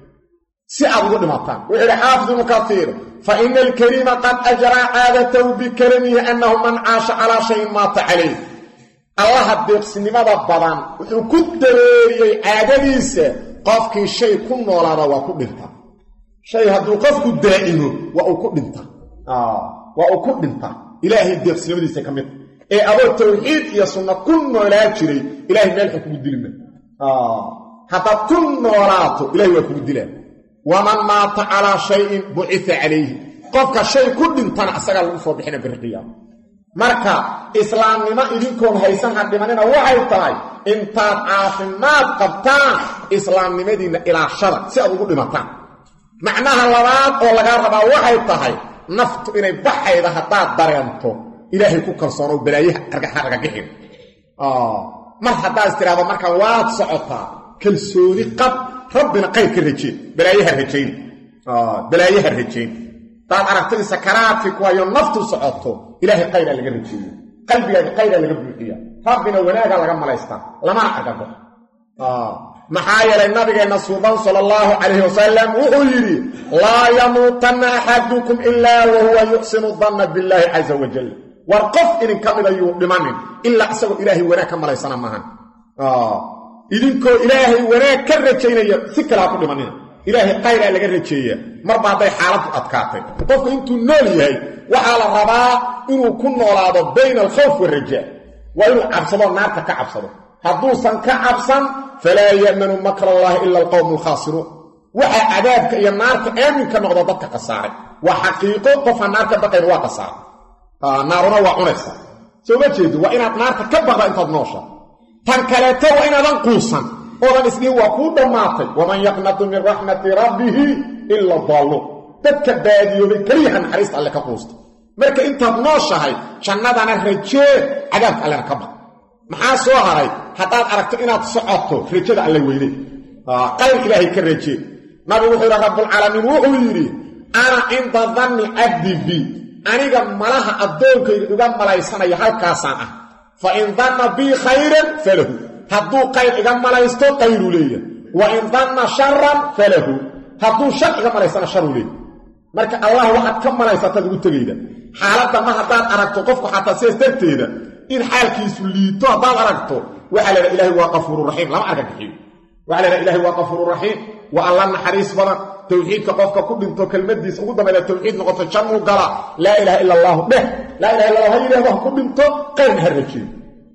سأبغض مطان وإلى حافظ كثير فإن الكريم قد أجرى عادته بكلمه أنه من عاش على شيء مات عليه الله deeqsinimada badan wuxuu ku dareeriyay aadadiisa qofkii shay ku noolaada waa ku dhinta shay haduu qofku daa'imo waa uu ku dhinta ah waa uu ku dhinta ilaahay deeqsinimadiisa kamid ee abo tawxiid iyo sunna ku noolaa jiray ilaahay meel ku dilma ah hada ku noolaato ilaahay waa ku dilaa waman maata ala shay'in bu'itha alayhi qofka shay ku dhintana asaga lagu soo bixina birqiyaa marka islaamnimo idinkoon haysan hadhimanina waxay tahay intaad caafimaad qabtaan islaamnimadiina ilaashada si aad ugu dhimataan macnaha labaad oo laga rabaa waxay tahay naftu inay baxayda haddaad dareento ilaahay ku kalsoono balaayaha argaxa argagixin ah mar haddaad istiraado marka waad socotaa kalsooni qab rabbina qayb ka rajay balaayaha rajayn ah balaayaha rajayn taad aragtay sakaraadki ku ayo naftu socoto ilaahay qayra laga rajiyo qalbiga qayra laga buuxiya rabbina wanaaga laga malaystaa lama aragto ah maxaa yeelay nabigeena suuban sallallahu alayhi wasallam wuxuu yiri la yamutanna ahadukum illa wa huwa yuhsinu dhanna billahi azza wa jalla warqaf in kamida yu dhimanin illa asagoo ilaahay wanaag ka malaysana maahan ah idinko ilaahay wanaag ka rajaynaya si kala ku dhimanina ilaahay qayra laga rajeeyaa marba haday xaaladu adkaatay qofku intuu nool yahay waxa la rabaa inuu ku noolaado bayna al-khawf wa rajaa wa inuu cabsado naarta ka cabsado hadduu san ka cabsan fala yamanu makra allah illa al-qawm al-khasirun waxa adaabka iyo naarta aamin ka noqdo dadka qasaaray wa haqiiqo qof naarta baqay waa qasaar ah naaruna waa cunaysa soo ma jeedo waa inaad naarta ka baqda intaad noosha tan kale ta waa inaadan quusan odan isni waa ku dhamaatay waman yaqnatu min rahmati rabbih illa dallu dadka baadiyooday kaliya naxariista alle ka quusto marka intaad nooshahay jannadana rajee cadaabka alle ka baq maxaa soo haray hadaad aragto inaad socoto rajada alle weeyay ah qayl ilaahay ka rajee nabi wuxuu rabbul alamin wuxuu yiri ana inda dhanni abdi bi aniga malaha addoonkayga uga malaysanaya halkaasaan ah fa in dhanna bi khayran falahu hadduu qayr iga malaysto qayru leeyahay wa in dhanna sharran falahu hadduu shar iga malaystana sharu leeyahay marka allah waxaad ka malaysata ugu tagayda xaaladda ma haddaad aragto qofku xataa sees darteeda in xaalkiisu liito haddaad aragto waxa la ilaahay waa qafuurur rahiim lama arka bixiyo waxa la ilaahay waa qafuurur rahiim wa allah naxariis badan tawxiidka qofka ku dhinto kelmadiisa ugu dambeeya tawxiid noqoto jannu gala la ilaha illa allah bih la ilaha illa allah ilaahay ku dhinto qayr harrajiyo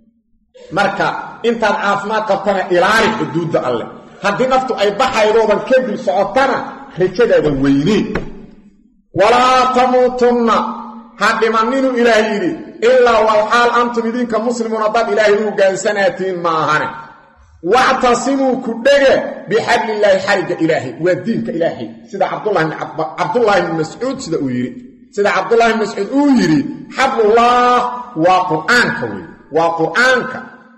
marka intaad caafimaad qabtana ilaali xuduudda alle haddii naftu ay baxaydoodan kadib socotana rajadaada weynee walaa tamuutunna hadhimaninu ilaahay yidhi ilaa walxaal antum idinka muslimuuna dad ilaahay u gaansanaatiin maahane wactasimuu ku dhege bixablillaahi xariga ilaahay waa diinka ilaahay sida cabdullahi ibn mascuud sida uu yidhi sida Abdullah ibn Mas'ud uu yiri hablullah wa qur'aanka way wa qur'aanka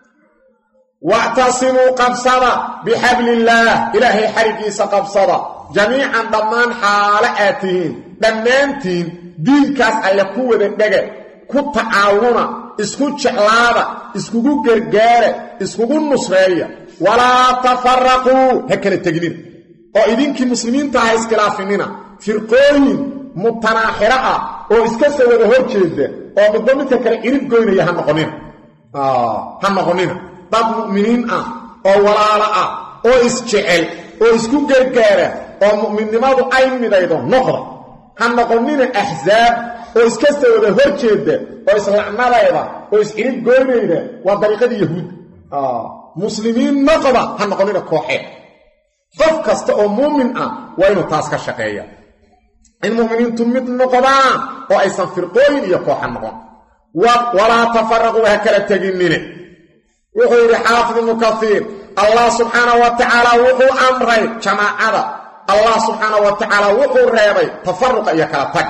wa'tasimu qabsada bihablillah ilahi harigiisa qabsada jamii'an dhammaan xaalaatihin dhammaantiin diinkaas alla ku wada dhaga ku tacaawuna isku jeclaada iskugu gargaara iskugu nusreeya wala tafarraqu hakala tagnin oo idinkii muslimiinta ah iskilaafinina firqooyin mutanaaxira ah oo iska soo wada horjeeda oo midba midka kale cirib goynaya ha noqonina ah ha noqonina dad mu'miniin ah oo walaala ah oo isjecel oo isku gargaara oo mu'minnimadu ay midaydo noqda ha noqonina ahzaab oo iska soo wada horjeeda oo islaamnadayda oo iscirib goynayda waa dariiqada yahuud ah muslimiin noqda ha noqonina kooxeed qof kasta oo muumin ah waa inuu taas ka shaqeeya in mu'miniintu mid noqdaan oo aysan firqooyin iyo koox noqon wala tafarraqu ha kala taginina wuxuu yiri xaafid ibn kathir Allah subhanahu wa ta'ala wuxuu amray jamaacada Allah subhanahu wa ta'ala wuxuu reebay tafarruq iyo kala tag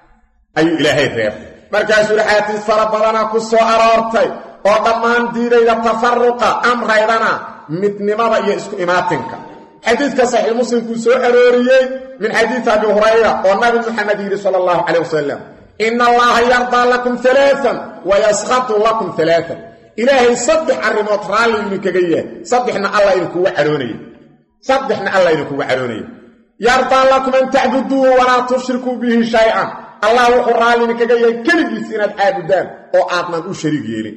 ayuu ilaahay reebay markaasuu raxaatiis fara badana ku soo aroortay oo dhammaan diidayda tafarruqa amraydana midnimada iyo isku imaatinka xadiidka sahih muslim ku soo arooriyay min xadiis abi hurayra oo nabi muhammad yiri sallallahu alayhi wasallam inna allaha yarda lakum thalathan wa yaskhatu lakum thalathan ilaahi saddex arimood raali idinkaga yahay saddexna allah idinku caroonay saddexna allah idinku caroonay yarda lakum an ta'budu wa la tushriku bihi shay'an allah wuxuu raali idinkaga yahay kaligiis inaad caabudaan oo aadnan u shariig yeelin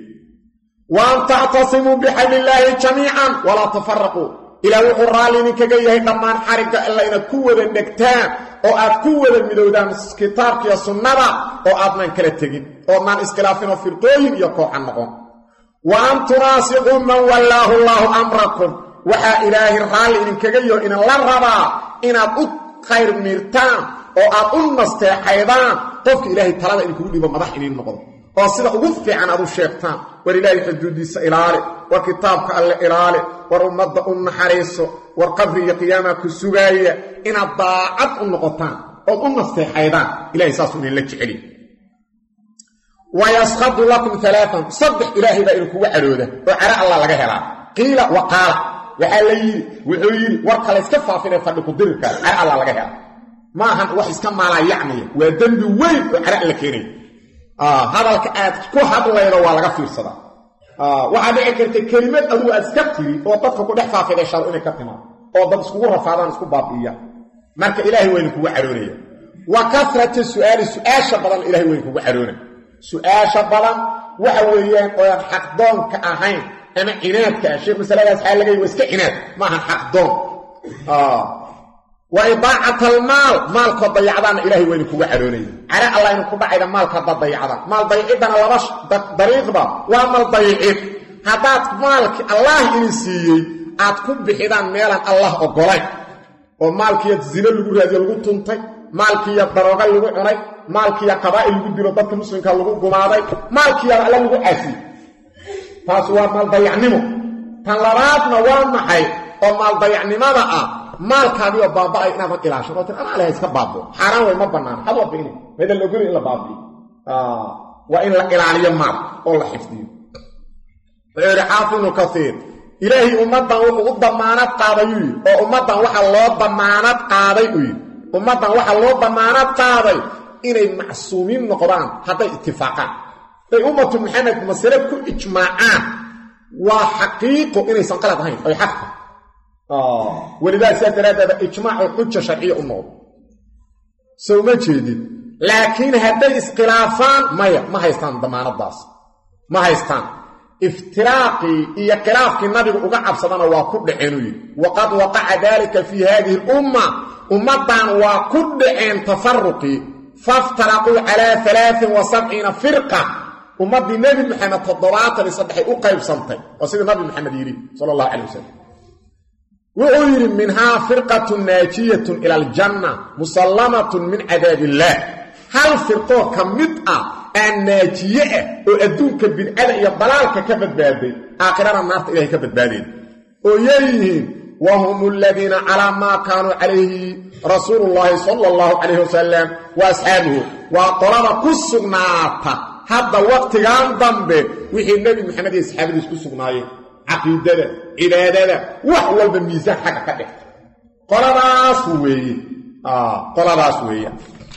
wa an ta'tasimu bihablillahi jami'an wa la tafarraqu ila wuxuu raali idinkaga yahay dhammaan xariga alla inaad ku wada dhegtaan oo aad ku wada midowdaan kitaabka iyo sunnada oo aadnan kala tagin oo man iskhilaafin oo firqooyin iyo koox noqon wa an tunasiqu man wallahu allah amrakum waxa ilaahi raali idinkaga yahay in la rabaa inaad u khayr mirtaan oo aad u nasteexaydaan qofka ilaahi talada idinku dhibo madax idin noqdo oo sida ugu fiican aad u sheegtaan war ilaahi xuduudiisa ilaali war kitaabka alle ilaali war ummadda u naxariiso war qabri iyo qiyaama ku sugaaya inaad daacad u noqotaan oo u nasteexaydaan ilaahi saas uu idin la jeceli wa yaskhadu lakum thalathan sabbih ilaahi ba idinku carooda oo cara allah laga helaa qiila wa qaala waxa la yiri wuxuu yiri war kale iska faafina fadhi ku dirka cara allah laga helaa ma ahan wax iska maala yacni waa dambi weyn oo cara la keenay ah hadalka aad ku hadlaydo waa laga fiirsadaa ah waxa dhici karta kelimad adu iska tiri oo dadka ku dhex faafiday shar inay ka timaado oo dad isku rafaadaan isku baabiya marka ilaahi weyn kugu caroonaya wa kasratu su'aali su'aasha badan ilaahi weyn kugu caroonaya su'aasha badan waxa weeyaan oo aan xaq doonka ahayn ama cinaadka sheekh masaladaas xal laga yahay iska cinaad ma aha xaq doon ah wa idaacatul maal maalka dayacdana ilaahi weyn kugu caroonaya ara allah inuu ku dhacayda maalka dayacdan maal dayacidana laba dariiqba waa maal dayacid hadaad maalki allah in siiyay aad ku bixidaan meelan allah ogolay oo maalkiya zina lagu raadiyo lagu tuntay maalkiya darooga lagu cunay maalkiya qabaa'il lagu dilo dadka muslimka lagu gumaaday maalkiya alla lagu caasi taas waa maal dayacnimo tan labaadna waa maxay oo maal dayacnimada ah maalkaadi oo baabaa inaad ilaasho oo tan Allah iska baabo xaraan way ma banaan hada bixin meeda loo guri in la baabi ah wa in la ilaaliyo maal oo la xifdiyo غير حافظ كثير إلهي أمدان وحو ضمانات قاداي oo ummadan waxa loo damaanad qaaday u ummadan waxa loo damaanad qaaday inay macsuumin noqdaan haday ittifaaqan ay ummatu Muhammad mas'ala ku ijmaa'an wa haqiiqo inay san qalad ahayn ay xaq ah walida sadarada ijmaac hujja shar'iyya ummo soo ma jeedin laakiin haday iskhilaafan maya ma haystaan damaanadaas ma haystaan افتراقي إيا قرافك النبي وقع عبصدنا وكل عنوي وقد وقع ذلك في هذه الأمة أمتان وكل عن تفرقي فافترقوا على ثلاث وسبعين فرقة أمت النبي محمد تضلات لصدحي أقيب صمتي وسيد النبي محمد يريد صلى الله عليه وسلم وغير منها فرقة ناجية إلى الجنة مسلمة من عذاب الله هل فرقه كمتأة الناجية وأدونك بالعلى يضلالك كبت بادي آخرنا النار إليه كبت بادي ويهين وهم الذين على ما كانوا عليه رسول الله صلى الله عليه وسلم وأصحابه وطلب كسقناتا هذا وقت كان ضمبه وحي النبي محمد يسحابه كسقنايه عقيدة عبادة وحول بالميزان حقا كده قال راسوي آه قال راسوي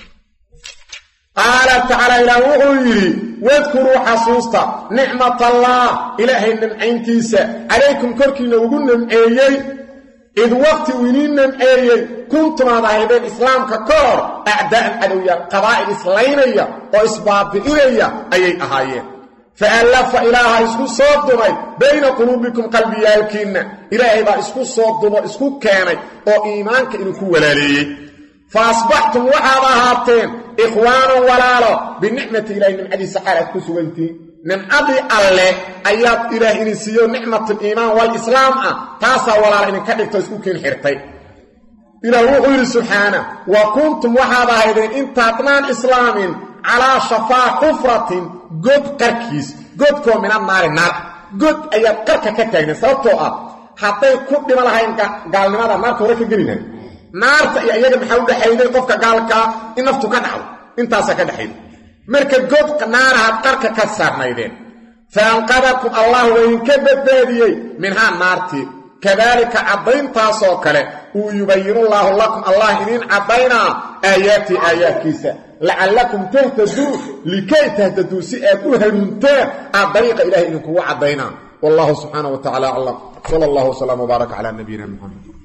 قال تعالى إلى وغيري واذكروا حصوصتا نعمة الله إلهي نمعينكيسا عليكم كركينا وقلنا مأيي إذ وقت وينين مأيي كنتم هذا الإسلام ككار أعداء عدوية قبائل إسلامية وإسباب إليه أي أهايين فألف إلهي اسكو صدمي بين قلوبكم قلبيالكين إلهي با اسكو صدمي اسكو كامي وإيمانك إنكو ولالي فأصبحتم وحابهاتين إخوانا ولالا بالنعمة إلهي من عدي سحارة كسوانتي من عدي الله أيات إلهي نسيو نعمة الإيمان والإسلام تاسا ولالا إن كدك تسكو كين حرتي إلهي غير سبحانه وكنتم وحابهاتين إن تاتنان إسلام على شفا حفرة قد قركيس قد كو من النار النار قد أيات قركة كتاين سببتو حتى يكون لما لهاين قال لماذا النار كوريك الجرينة نار يجب محاولة حيني قفك قالك إن نفتو كدحو انتاسا كدحيد مركب قد نار هاتقركة كسار نايدين فأنقذكم الله وإن كبت باديي منها النارتي كذلك عبين تاسوكله ويبين الله لكم الله إنين عبينا آياتي آيات كيسا لعلكم تهتدوا لكي تهتدوا سيئتوها المنتهى الطريق إلهي إنكم عبينا والله سبحانه وتعالى أعلم صلى الله وسلم وبارك على نبينا محمد